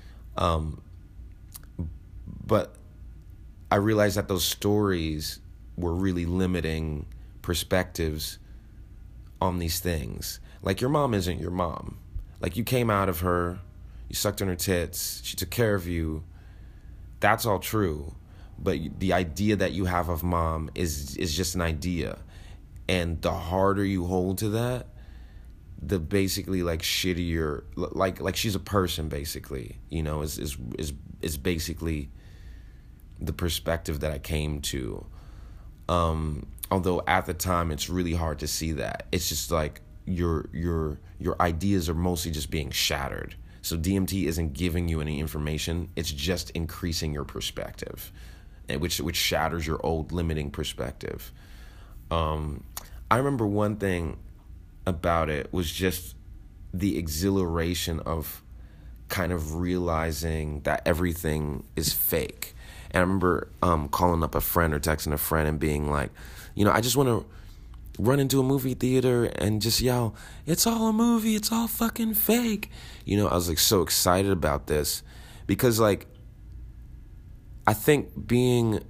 but I realized that those stories were really limiting perspectives on these things. Like, your mom isn't your mom. Like, you came out of her, you sucked on her tits, she took care of you. That's all true. But the idea that you have of mom is just an idea. And the harder you hold to that, the basically like shittier, like she's a person basically, is basically the perspective that I came to. Although at the time it's really hard to see that. It's just like your ideas are mostly just being shattered. So DMT isn't giving you any information. It's just increasing your perspective, which shatters your old limiting perspective. I remember one thing about it was just the exhilaration of kind of realizing that everything is fake. And I remember calling up a friend or texting a friend and being like, I just want to run into a movie theater and just yell, "It's all a movie, it's all fucking fake." I was like so excited about this because like I think being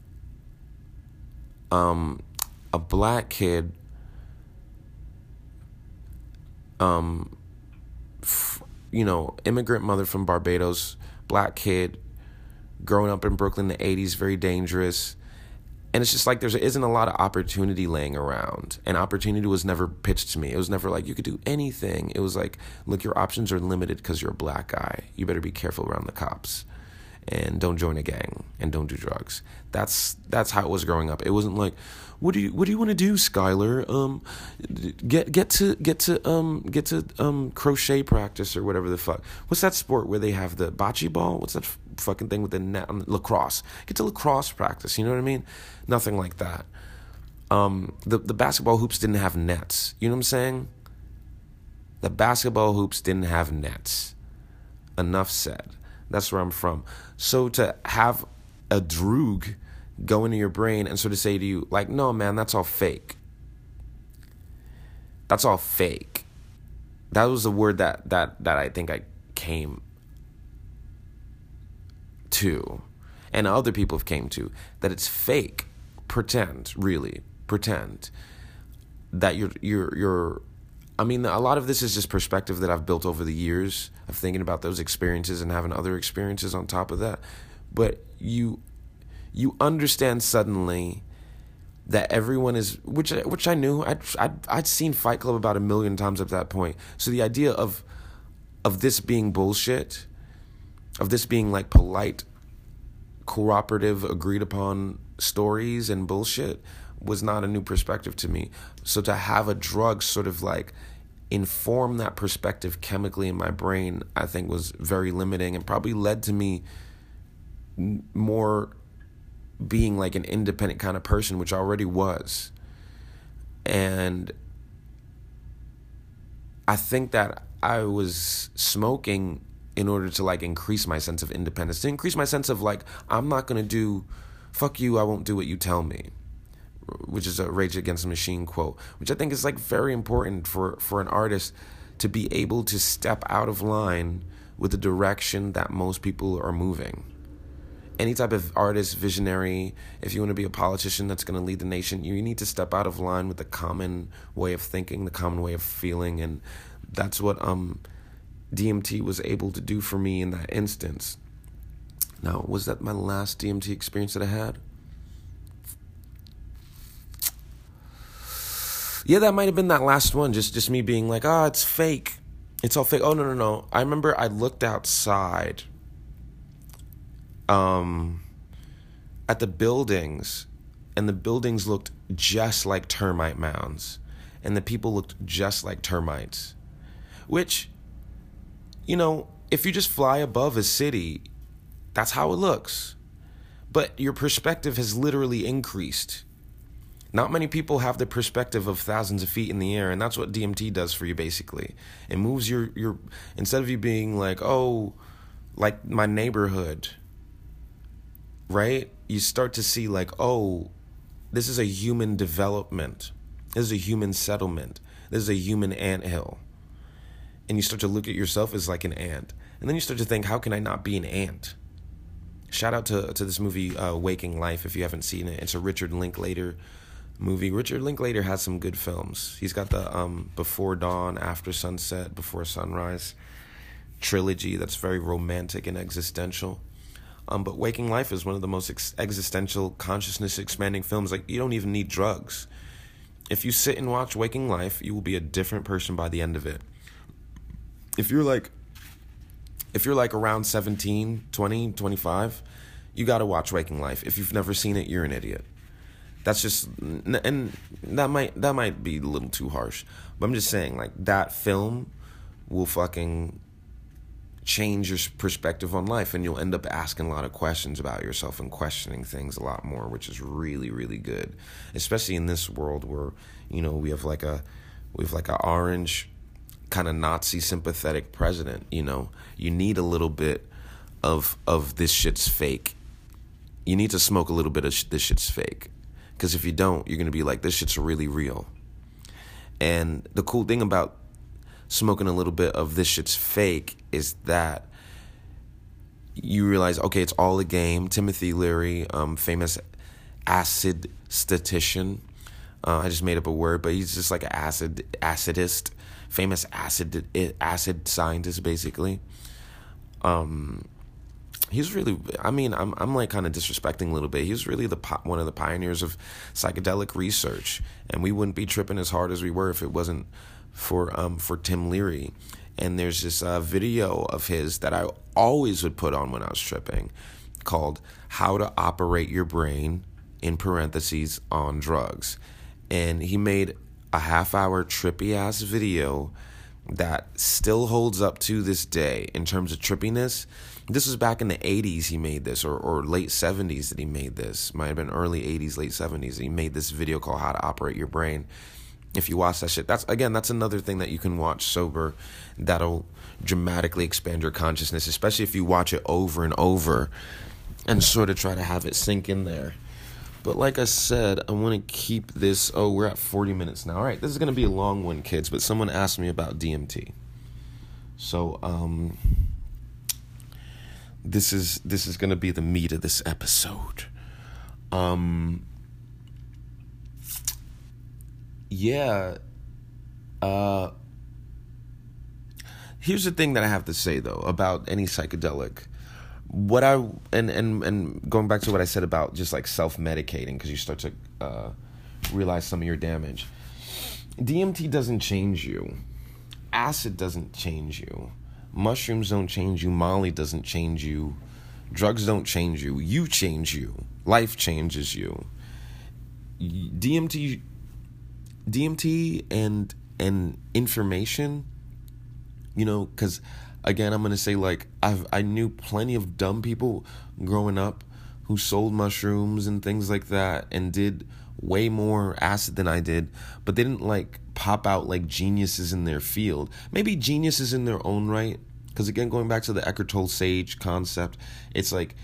a black kid immigrant mother from Barbados, black kid growing up in Brooklyn in the 80s, very dangerous. And it's just like there isn't a lot of opportunity laying around. And opportunity was never pitched to me. It was never like you could do anything. It was like, look, your options are limited because you're a black guy. You better be careful around the cops. And don't join a gang. And don't do drugs. That's how it was growing up. It wasn't like, what do you want to do, Skylar? Get to crochet practice or whatever the fuck. What's that sport where they have the bocce ball? What's that fucking thing with the net? Lacrosse. Get to lacrosse practice. You know what I mean? Nothing like that. The basketball hoops didn't have nets. You know what I'm saying? The basketball hoops didn't have nets. Enough said. That's where I'm from. So to have a droog go into your brain and sort of say to you, like, no, man, that's all fake. That's all fake. That was the word that I think I came to, and other people have came to, that it's fake. Pretend that you're I mean, a lot of this is just perspective that I've built over the years of thinking about those experiences and having other experiences on top of that. But you understand suddenly that everyone is, which I knew. I'd seen Fight Club about 1 million times at that point. So the idea of this being bullshit, of this being like polite, cooperative, agreed upon stories and bullshit was not a new perspective to me. So to have a drug sort of like inform that perspective chemically in my brain, I think was very limiting and probably led to me more being like an independent kind of person, which I already was. And I think that I was smoking in order to like increase my sense of independence, to increase my sense of like, I'm not going to do, fuck you, I won't do what you tell me, which is a Rage Against the Machine quote, which I think is like very important for an artist to be able to step out of line with the direction that most people are moving. Any type of artist, visionary, if you want to be a politician that's going to lead the nation, you need to step out of line with the common way of thinking, the common way of feeling, and that's what DMT was able to do for me in that instance. Now, was that my last DMT experience that I had? Yeah, that might have been that last one. Just me being like, it's fake. It's all fake. Oh, no. I remember I looked outside at the buildings, and the buildings looked just like termite mounds, and the people looked just like termites, which, if you just fly above a city, that's how it looks. But your perspective has literally increased. Not many people have the perspective of thousands of feet in the air, and that's what DMT does for you, basically. It moves your instead of you being like, like my neighborhood, right? You start to see like, this is a human development. This is a human settlement. This is a human anthill. And you start to look at yourself as like an ant. And then you start to think, how can I not be an ant? Shout out to this movie, Waking Life, if you haven't seen it. It's a Richard Linklater movie. Richard Linklater has some good films. He's got the Before Dawn, After Sunset, Before Sunrise trilogy that's very romantic and existential. But Waking Life is one of the most existential, consciousness-expanding films. Like, you don't even need drugs. If you sit and watch Waking Life, you will be a different person by the end of it. If you're like around 17, 20, 25, you got to watch Waking Life. If you've never seen it, you're an idiot. That's just, and that might be a little too harsh, but I'm just saying, like, that film will fucking change your perspective on life, and you'll end up asking a lot of questions about yourself and questioning things a lot more, which is really, really good, especially in this world where, we have like a orange kind of Nazi sympathetic president. You need a little bit of this shit's fake. You need to smoke a little bit of this shit's fake, because if you don't, you're going to be like, this shit's really real. And the cool thing about smoking a little bit of this shit's fake is that you realize, okay, it's all a game. Timothy Leary, famous acid statistician. I just made up a word, but he's just like an acidist, famous acid scientist, basically. He's really, I'm like kind of disrespecting a little bit. He was really one of the pioneers of psychedelic research, and we wouldn't be tripping as hard as we were if it wasn't for Tim Leary. And there's this video of his that I always would put on when I was tripping, called "How to Operate Your Brain," in parentheses, on drugs. And he made a half-hour trippy-ass video that still holds up to this day in terms of trippiness. This was back in the 80s he made this, or late 70s that he made this. Might have been early 80s, late 70s. He made this video called "How to Operate Your Brain." If you watch that shit, that's another thing that you can watch sober that'll dramatically expand your consciousness, especially if you watch it over and over and sort of try to have it sink in there. But like I said, I want to keep this. Oh, we're at 40 minutes now. All right, this is going to be a long one, kids, but someone asked me about DMT. So, this is going to be the meat of this episode. Here's the thing that I have to say though about any psychedelic. And going back to what I said about just like self-medicating, because you start to realize some of your damage. DMT doesn't change you. Acid doesn't change you. Mushrooms don't change you. Molly doesn't change you. Drugs don't change you. You change you. Life changes you. DMT and information, because again, I'm gonna say, like, I knew plenty of dumb people growing up who sold mushrooms and things like that and did way more acid than I did, but they didn't like pop out like geniuses in their field. Maybe geniuses in their own right, because again, going back to the Eckhart Tolle sage concept, it's like,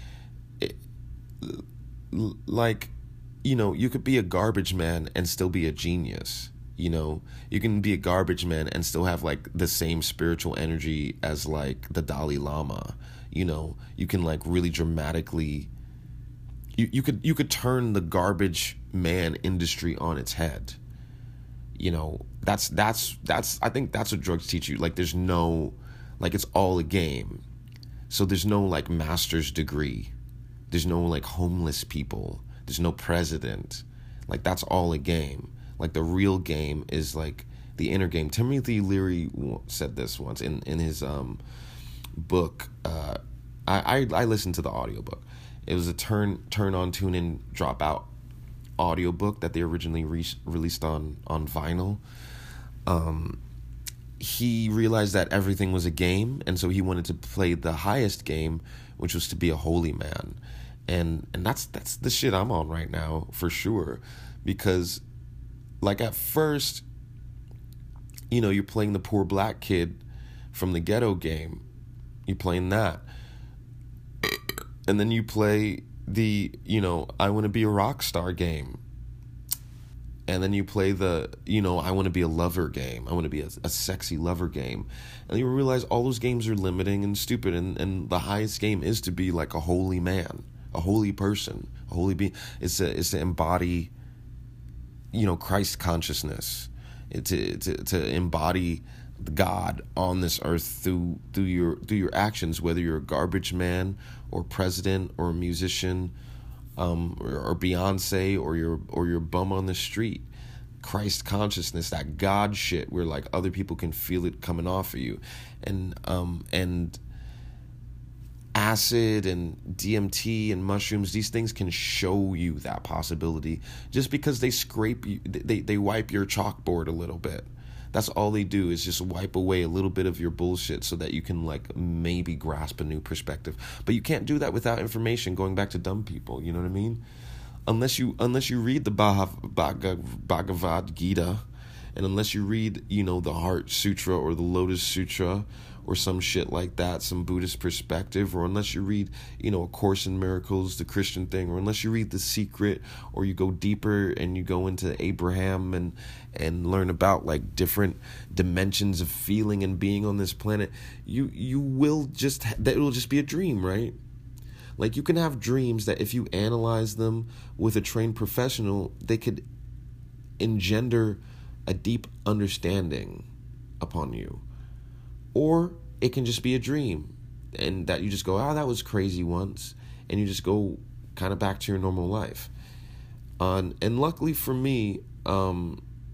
you could be a garbage man and still be a genius. You can be a garbage man and still have like the same spiritual energy as like the Dalai Lama. You can like really dramatically, you could turn the garbage man industry on its head. That's I think that's what drugs teach you. Like there's no, like it's all a game. So there's no like master's degree. There's no like homeless people. There's no president. Like that's all a game. Like the real game is like the inner game. Timothy Leary said this once in his book. I listened to the audiobook. It was a turn on, tune in, drop out audiobook that they originally released on vinyl. He realized that everything was a game, and so he wanted to play the highest game, which was to be a holy man. And that's the shit I'm on right now, for sure. Because like at first, you're playing the poor black kid from the ghetto game. You're playing that. And then you play the, I want to be a rock star game. And then you play the, I want to be a lover game. I want to be a sexy lover game. And you realize all those games are limiting and stupid. And the highest game is to be like a holy man, a holy person, a holy being. It's to embody, Christ consciousness. To embody God on this earth through your actions, whether you're a garbage man or president or a musician, or Beyonce or you're a bum on the street. Christ consciousness, that God shit, where like other people can feel it coming off of you, and acid and DMT and mushrooms, these things can show you that possibility just because they scrape you, they wipe your chalkboard a little bit. That's all they do, is just wipe away a little bit of your bullshit so that you can like maybe grasp a new perspective. But you can't do that without information. Going back to dumb people, you know what I mean? Unless you read the Bhagavad Gita, and unless you read, the Heart Sutra or the Lotus Sutra or some shit like that, some Buddhist perspective, or unless you read, A Course in Miracles, the Christian thing, or unless you read The Secret, or you go deeper and you go into Abraham and learn about like different dimensions of feeling and being on this planet, you will just, that it will just be a dream, right? Like, you can have dreams that if you analyze them with a trained professional, they could engender a deep understanding upon you. Or it can just be a dream, and that you just go, that was crazy once, and you just go kind of back to your normal life. And luckily for me, I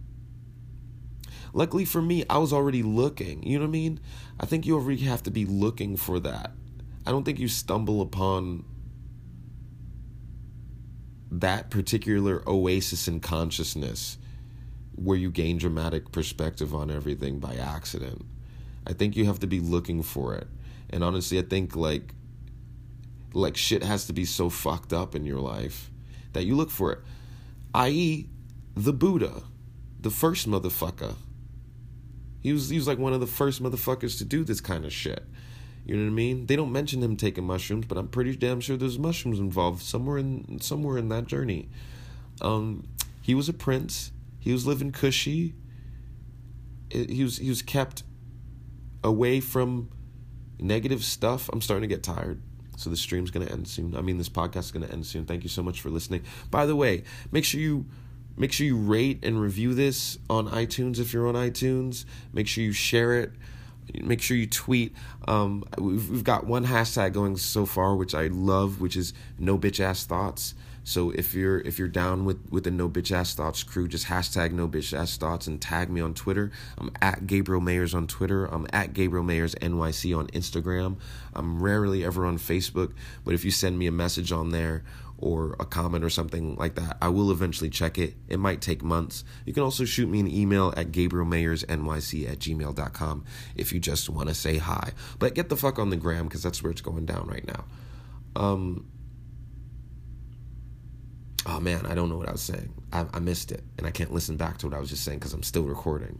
was already looking. You know what I mean? I think you already have to be looking for that. I don't think you stumble upon that particular oasis in consciousness where you gain dramatic perspective on everything by accident. I think you have to be looking for it. And honestly, I think like shit has to be so fucked up in your life that you look for it. I.e., the Buddha, the first motherfucker. He was like one of the first motherfuckers to do this kind of shit. You know what I mean? They don't mention him taking mushrooms, but I'm pretty damn sure there's mushrooms involved somewhere in that journey. He was a prince. He was living cushy. He was kept away from negative stuff. I'm starting to get tired, so the stream's going to end soon. This podcast is going to end soon. Thank you so much for listening. By the way, make sure you rate and review this on iTunes if you're on iTunes. Make sure you share it. Make sure you tweet. We've got one hashtag going so far, which I love, which is No Bitch Ass Thoughts. So if you're down with the No Bitch Ass Thoughts crew, just hashtag No Bitch Ass Thoughts and tag me on Twitter. I'm at Gabriel Mayers on Twitter. I'm at Gabriel Mayers NYC on Instagram. I'm rarely ever on Facebook, but if you send me a message on there or a comment or something like that, I will eventually check it. It might take months. You can also shoot me an email at GabrielMayersNYC@gmail.com if you just want to say hi. But get the fuck on the gram, because that's where it's going down right now. Oh man, I don't know what I was saying. I missed it, and I can't listen back to what I was just saying because I'm still recording.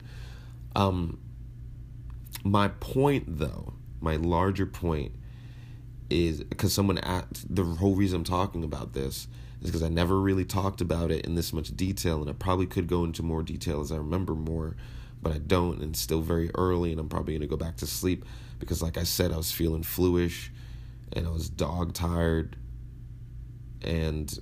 My point, though, my larger point is, because someone asked, the whole reason I'm talking about this is because I never really talked about it in this much detail, and I probably could go into more detail as I remember more, but I don't, and it's still very early, and I'm probably going to go back to sleep because, like I said, I was feeling fluish, and I was dog tired, and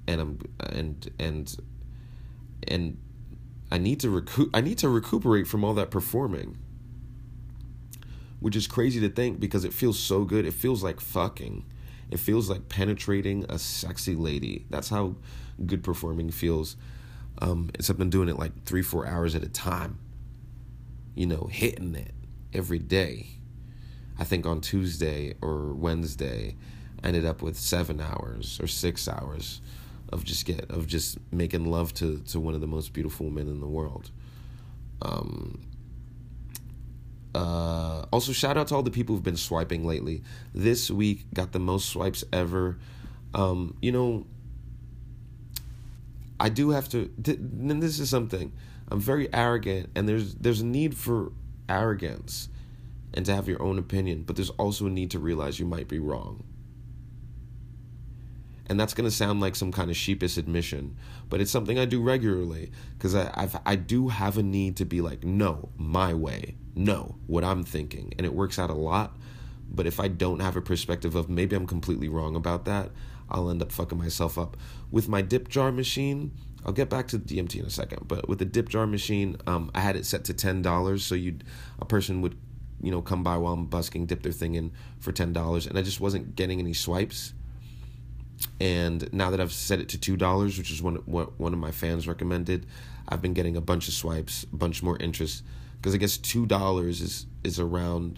I need to recuperate from all that performing, which is crazy to think because it feels so good. It feels like fucking. It feels like penetrating a sexy lady. That's how good performing feels. Except I'm doing it like 3-4 hours at a time. Hitting it every day. I think on Tuesday or Wednesday, I ended up with 7 hours or 6 hours of just making love to one of the most beautiful women in the world. Also, shout out to all the people who've been swiping lately. This week got the most swipes ever. I do have to. And this is something. I'm very arrogant, and there's a need for arrogance and to have your own opinion, but there's also a need to realize you might be wrong. And that's going to sound like some kind of sheepish admission, but it's something I do regularly because I do have a need to be like, no, my way, no, what I'm thinking. And it works out a lot. But if I don't have a perspective of maybe I'm completely wrong about that, I'll end up fucking myself up. With my dip jar machine, I'll get back to the DMT in a second, but with the dip jar machine, I had it set to $10. So a person would, come by while I'm busking, dip their thing in for $10. And I just wasn't getting any swipes. And now that I've set it to $2, which is what one of my fans recommended, I've been getting a bunch of swipes, a bunch more interest, because I guess $2 is around,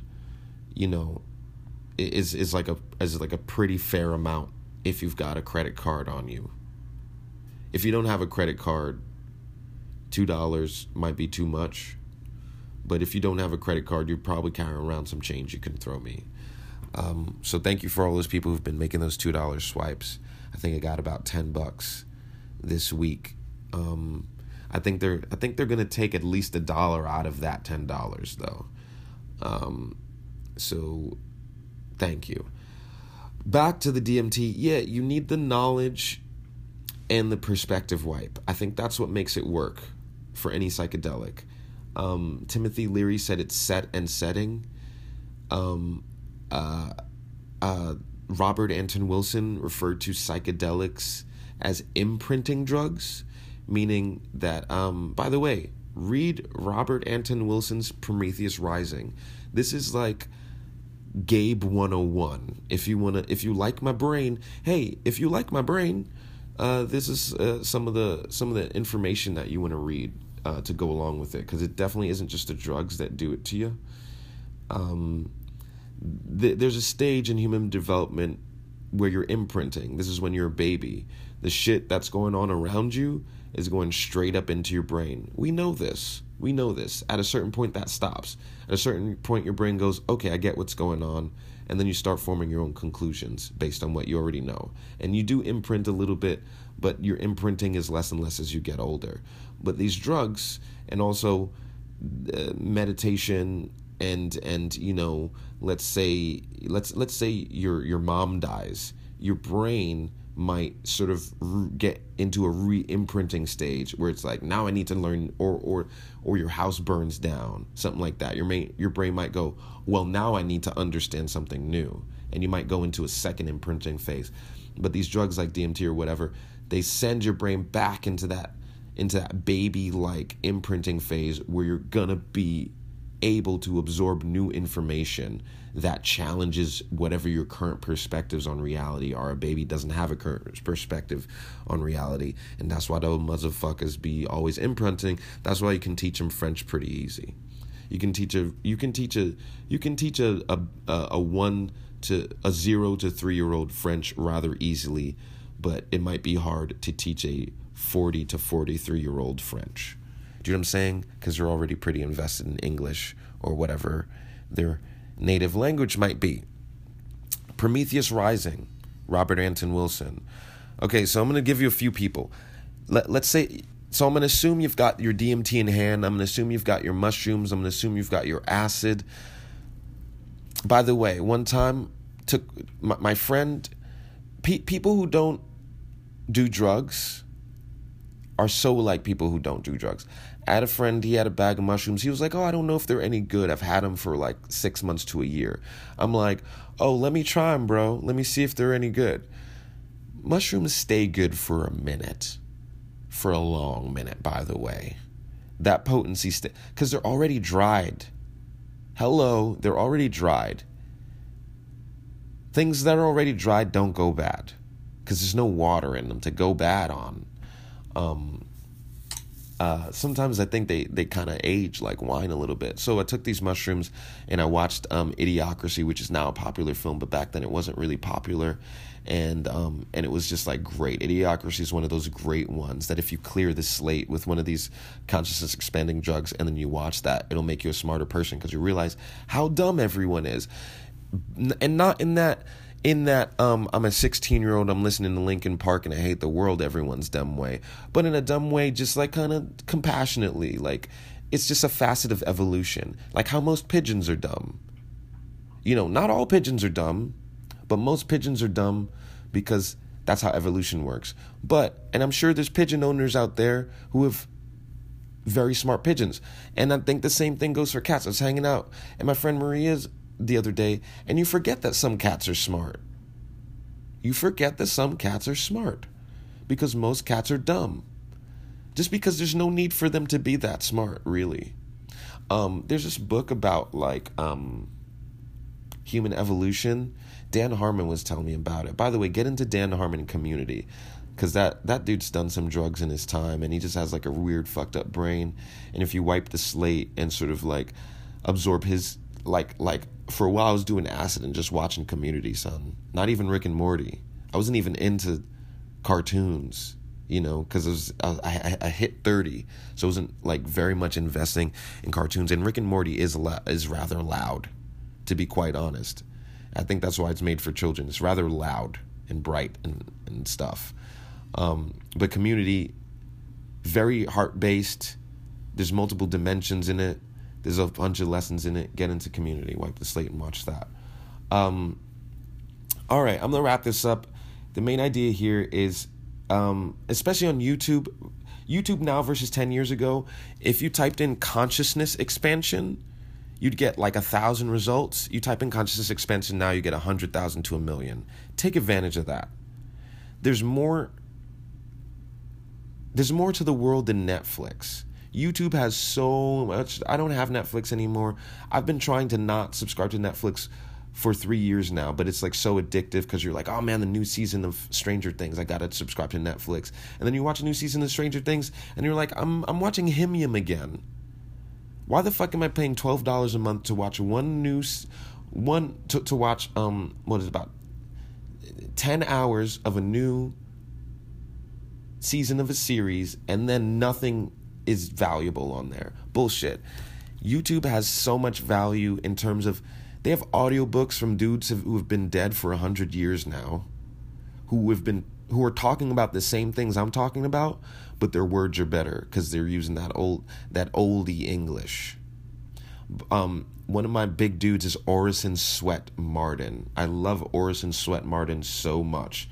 is like a pretty fair amount if you've got a credit card on you. If you don't have a credit card, $2 might be too much. But if you don't have a credit card, you're probably carrying around some change you can throw me. So thank you for all those people who've been making those $2 swipes. I think I got about $10 this week. I think they're gonna take at least $1 out of that $10 though. So thank you. Back to the DMT. Yeah, you need the knowledge and the perspective wipe. I think that's what makes it work for any psychedelic. Timothy Leary said it's set and setting. Robert Anton Wilson referred to psychedelics as imprinting drugs, meaning that, by the way, read Robert Anton Wilson's Prometheus Rising. This is like Gabe 101. If you like my brain, this is some of the information that you want to read to go along with it, because it definitely isn't just the drugs that do it to you. There's a stage in human development where you're imprinting. This is when you're a baby. The shit that's going on around you is going straight up into your brain. We know this. At a certain point, that stops. At a certain point, your brain goes, okay, I get what's going on. And then you start forming your own conclusions based on what you already know. And you do imprint a little bit, but your imprinting is less and less as you get older. But these drugs, and also meditation, and you know, let's say your mom dies, your brain might sort of get into a re-imprinting stage where it's like, now I need to learn, or your house burns down, something like that. Your brain might go, well, now I need to understand something new, and you might go into a second imprinting phase. But these drugs like DMT or whatever, they send your brain back into that baby-like imprinting phase where you're gonna be able to absorb new information that challenges whatever your current perspectives on reality are. A baby doesn't have a current perspective on reality, and that's why those motherfuckers be always imprinting. That's why you can teach them French pretty easy. You can teach a 0 to 3 year old French rather easily, but it might be hard to teach a 40 to 43 year old French. Do you know what I'm saying? Because they're already pretty invested in English or whatever their native language might be. Prometheus Rising, Robert Anton Wilson. Okay, so I'm going to give you a few people. Let's say, so I'm going to assume you've got your DMT in hand. I'm going to assume you've got your mushrooms. I'm going to assume you've got your acid. By the way, one time, took my friend, people who don't do drugs are so like people who don't do drugs. I had a friend, he had a bag of mushrooms. He was like, oh, I don't know if they're any good. I've had them for like 6 months to a year. I'm like, oh, let me try them, bro. Let me see if they're any good. Mushrooms stay good for a minute. For a long minute, by the way. That potency, because they're already dried. Hello, they're already dried. Things that are already dried don't go bad, because there's no water in them to go bad on. Sometimes I think they kind of age like wine a little bit. So I took these mushrooms and I watched Idiocracy, which is now a popular film, but back then it wasn't really popular. And it was just like great. Idiocracy is one of those great ones that if you clear the slate with one of these consciousness expanding drugs and then you watch that, it'll make you a smarter person, because you realize how dumb everyone is. And not in that I'm a 16-year-old, I'm listening to Linkin Park and I hate the world, everyone's dumb way. But in a dumb way, just like kind of compassionately, like it's just a facet of evolution. Like how most pigeons are dumb. You know, not all pigeons are dumb, but most pigeons are dumb because that's how evolution works. And I'm sure there's pigeon owners out there who have very smart pigeons. And I think the same thing goes for cats. I was hanging out and my friend Maria's the other day, and you forget that some cats are smart. You forget that some cats are smart because most cats are dumb. Just because there's no need for them to be that smart, really. There's this book about like human evolution. Dan Harmon was telling me about it. By the way, get into Dan Harmon community, because that dude's done some drugs in his time, and he just has like a weird fucked up brain. And if you wipe the slate and sort of like absorb his like for a while I was doing acid and just watching Community, son. Not even Rick and Morty. I wasn't even into cartoons. because I hit 30, so I wasn't like very much investing in cartoons. And Rick and Morty is rather loud, to be quite honest. I think that's why it's made for children. It's rather loud and bright and stuff. But Community, very heart-based. There's multiple dimensions in it. There's a bunch of lessons in it. Get into Community. Wipe the slate and watch that. All right, I'm going to wrap this up. The main idea here is, especially on YouTube now versus 10 years ago, if you typed in consciousness expansion, you'd get like 1,000 results. You type in consciousness expansion now, you get 100,000 to 1 million. Take advantage of that. There's more to the world than Netflix. YouTube has so much. I don't have Netflix anymore. I've been trying to not subscribe to Netflix for 3 years now, but it's like so addictive because you're like, oh man, the new season of Stranger Things, I gotta subscribe to Netflix. And then you watch a new season of Stranger Things and you're like, I'm watching Himium again. Why the fuck am I paying $12 a month to watch to watch what is it, about 10 hours of a new season of a series, and then nothing is valuable on there? Bullshit. YouTube has so much value in terms of, they have audiobooks from dudes who have been dead for 100 years now, who are talking about the same things I'm talking about, but their words are better because they're using that oldie English. One of my big dudes is Orison Swett Marden. I love Orison Swett Marden so much.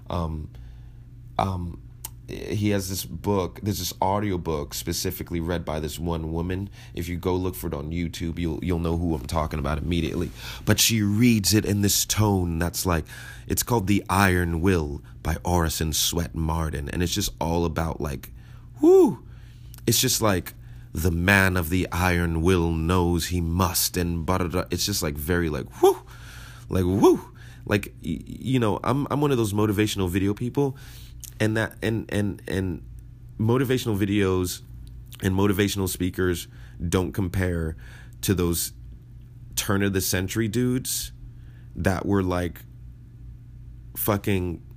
He has this book, there's this audiobook specifically read by this one woman. If you go look for it on YouTube, you'll know who I'm talking about immediately. But she reads it in this tone that's like, it's called The Iron Will by Orison Swett Marden. And it's just all about like, whoo, it's just like, the man of the iron will knows he must, and it's just like very like, whoo, like, whoo. Like, I'm one of those motivational video people. And that and motivational videos and motivational speakers don't compare to those turn of the century dudes that were like fucking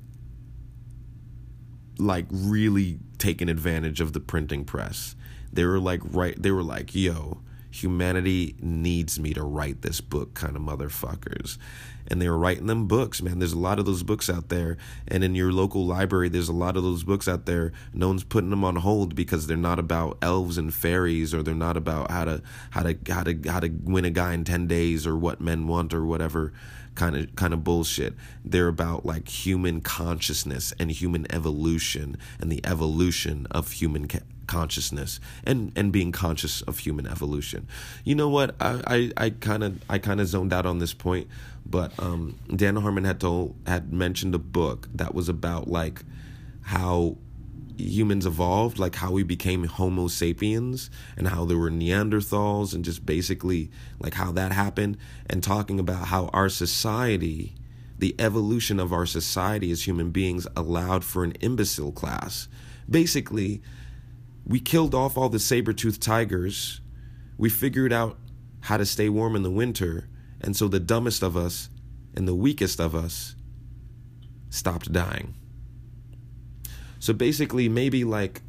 like really taking advantage of the printing press. They were like, yo, humanity needs me to write this book kind of motherfuckers. And they were writing them books, man. There's a lot of those books out there. And in your local library, there's a lot of those books out there. No one's putting them on hold because they're not about elves and fairies, or they're not about how to win a guy in 10 days or what men want or whatever kind of bullshit. They're about like human consciousness and human evolution and the evolution of human consciousness and being conscious of human evolution. You know what? I kind of zoned out on this point, but Dan Harmon had mentioned a book that was about like how humans evolved, like how we became Homo sapiens and how there were Neanderthals and just basically like how that happened, and talking about how our society, the evolution of our society as human beings, allowed for an imbecile class. Basically, we killed off all the saber-toothed tigers. We figured out how to stay warm in the winter. And so the dumbest of us and the weakest of us stopped dying. So basically, maybe like,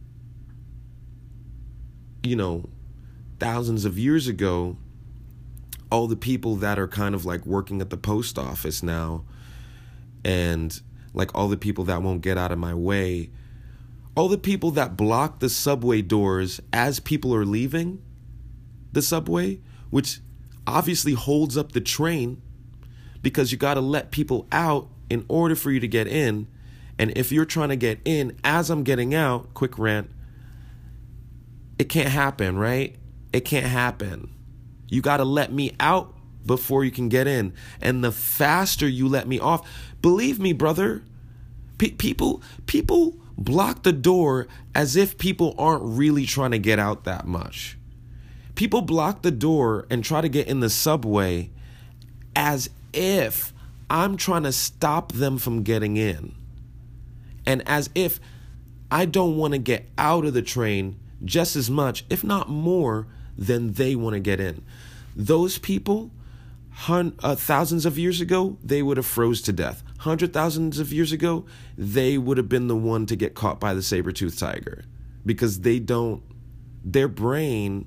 thousands of years ago, all the people that are kind of like working at the post office now, and like all the people that won't get out of my way, all the people that block the subway doors as people are leaving the subway, which obviously holds up the train because you got to let people out in order for you to get in. And if you're trying to get in as I'm getting out, quick rant, it can't happen, right? It can't happen. You got to let me out before you can get in. And the faster you let me off, believe me, brother, people block the door as if people aren't really trying to get out that much. People block the door and try to get in the subway as if I'm trying to stop them from getting in. And as if I don't want to get out of the train just as much, if not more, than they want to get in. Those people thousands of years ago, they would have froze to death. 100,000 of years ago, they would have been the one to get caught by the saber-toothed tiger, because their brain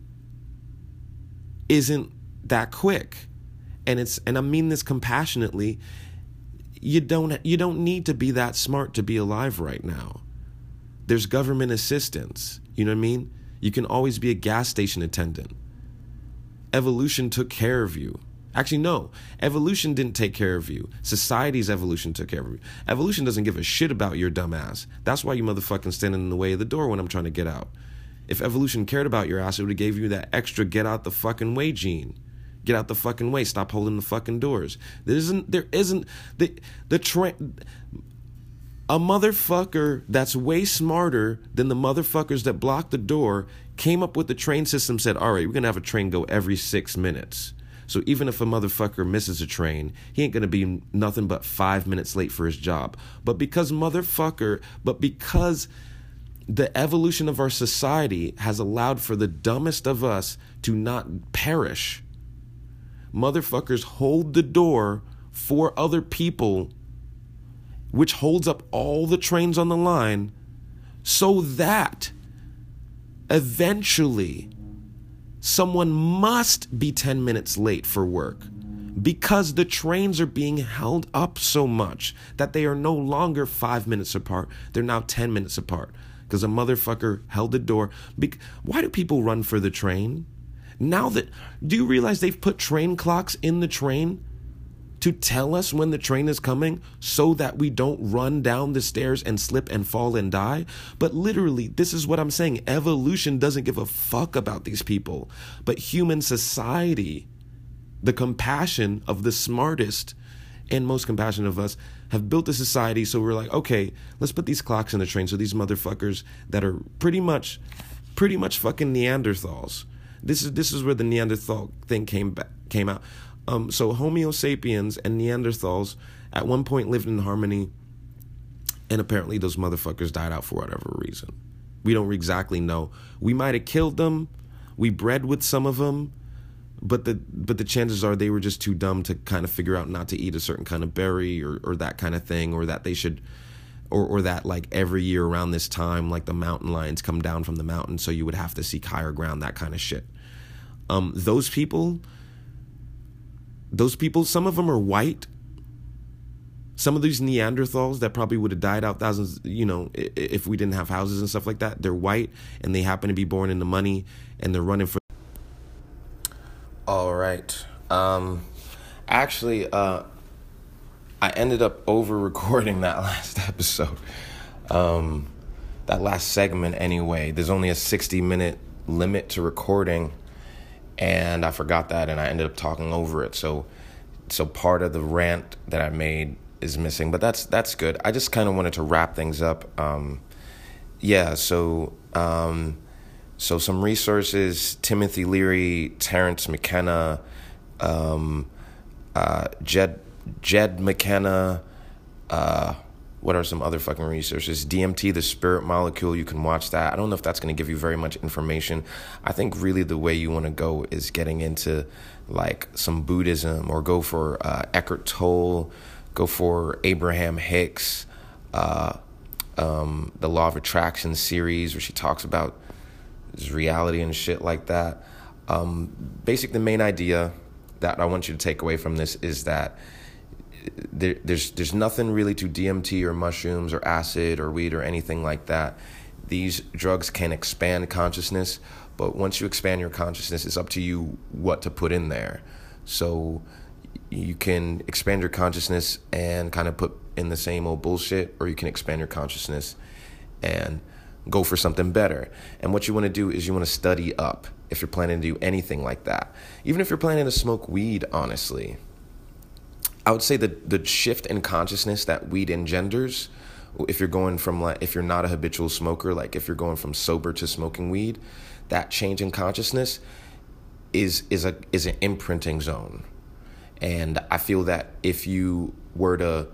isn't that quick. And I mean this compassionately, you don't need to be that smart to be alive right now. There's government assistance. You know what I mean? You can always be a gas station attendant. Evolution took care of you. Actually, no. Evolution didn't take care of you. Society's evolution took care of you. Evolution doesn't give a shit about your dumb ass. That's why you motherfucking standing in the way of the door when I'm trying to get out. If evolution cared about your ass, it would have gave you that extra get out the fucking way gene. Get out the fucking way. Stop holding the fucking doors. A motherfucker that's way smarter than the motherfuckers that blocked the door came up with the train system, said, all right, we're going to have a train go every 6 minutes. So even if a motherfucker misses a train, he ain't going to be nothing but 5 minutes late for his job. But because the evolution of our society has allowed for the dumbest of us to not perish, motherfuckers hold the door for other people, which holds up all the trains on the line, so that eventually someone must be 10 minutes late for work, because the trains are being held up so much that they are no longer 5 minutes apart. They're now 10 minutes apart because a motherfucker held the door. Why do people run for the train? Do you realize they've put train clocks in the train to tell us when the train is coming so that we don't run down the stairs and slip and fall and die? But literally, this is what I'm saying. Evolution doesn't give a fuck about these people. But human society, the compassion of the smartest and most compassionate of us, have built a society so we're like, okay, let's put these clocks in the train so these motherfuckers that are pretty much fucking Neanderthals. This is where the Neanderthal thing came out. So Homo sapiens and Neanderthals at one point lived in harmony, and apparently those motherfuckers died out for whatever reason. We don't exactly know. We might have killed them. We bred with some of them, but the chances are they were just too dumb to kind of figure out not to eat a certain kind of berry or that kind of thing, or that they should, or that like every year around this time, like the mountain lions come down from the mountain, so you would have to seek higher ground, that kind of shit. Those people, some of them are white. Some of these Neanderthals that probably would have died out thousands, if we didn't have houses and stuff like that, they're white and they happen to be born into money and they're running for. All right. Actually, I ended up over-recording that last episode. That last segment anyway. There's only a 60-minute limit to recording. And I forgot that, and I ended up talking over it. So part of the rant that I made is missing, but that's good. I just kind of wanted to wrap things up. So some resources: Timothy Leary, Terence McKenna, Jed McKenna. What are some other fucking resources? DMT, the spirit molecule, you can watch that. I don't know if that's going to give you very much information. I think really the way you want to go is getting into like some Buddhism, or go for Eckhart Tolle, go for Abraham Hicks, the Law of Attraction series, where she talks about reality and shit like that. The main idea that I want you to take away from this is that there's nothing really to DMT or mushrooms or acid or weed or anything like that. These drugs can expand consciousness, but once you expand your consciousness, it's up to you what to put in there. So you can expand your consciousness and kind of put in the same old bullshit, or you can expand your consciousness and go for something better. And what you want to do is you want to study up if you're planning to do anything like that. Even if you're planning to smoke weed, honestly, I would say that the shift in consciousness that weed engenders, if you're going from if you're not a habitual smoker, like if you're going from sober to smoking weed, that change in consciousness is an imprinting zone. And I feel that if you were to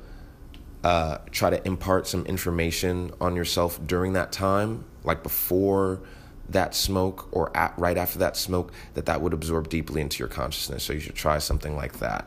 try to impart some information on yourself during that time, like before that smoke or right after that smoke, that would absorb deeply into your consciousness. So you should try something like that.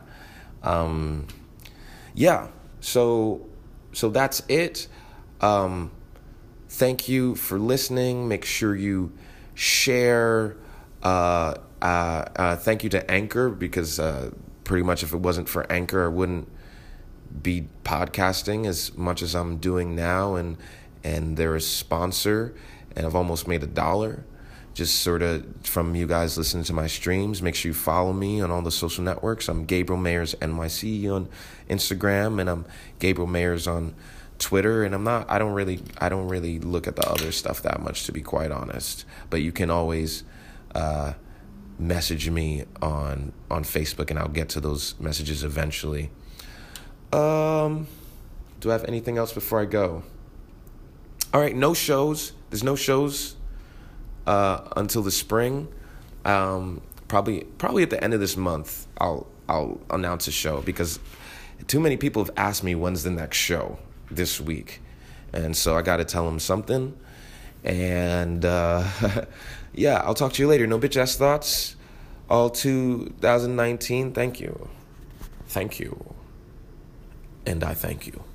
Yeah. So that's it. Thank you for listening. Make sure you share. Thank you to Anchor, because pretty much if it wasn't for Anchor, I wouldn't be podcasting as much as I'm doing now. And they're a sponsor, and I've almost made $1 just sort of from you guys listening to my streams. Make sure you follow me on all the social networks. I'm Gabriel Mayers NYC on Instagram, and I'm Gabriel Mayers on Twitter. And I don't really look at the other stuff that much, to be quite honest. But you can always message me on Facebook, and I'll get to those messages eventually. Do I have anything else before I go? All right, no shows. There's no shows until the spring. Probably at the end of this month, I'll announce a show, because too many people have asked me when's the next show this week, and so I got to tell them something. And yeah, I'll talk to you later. No bitch ass thoughts. All 2019. Thank you, and I thank you.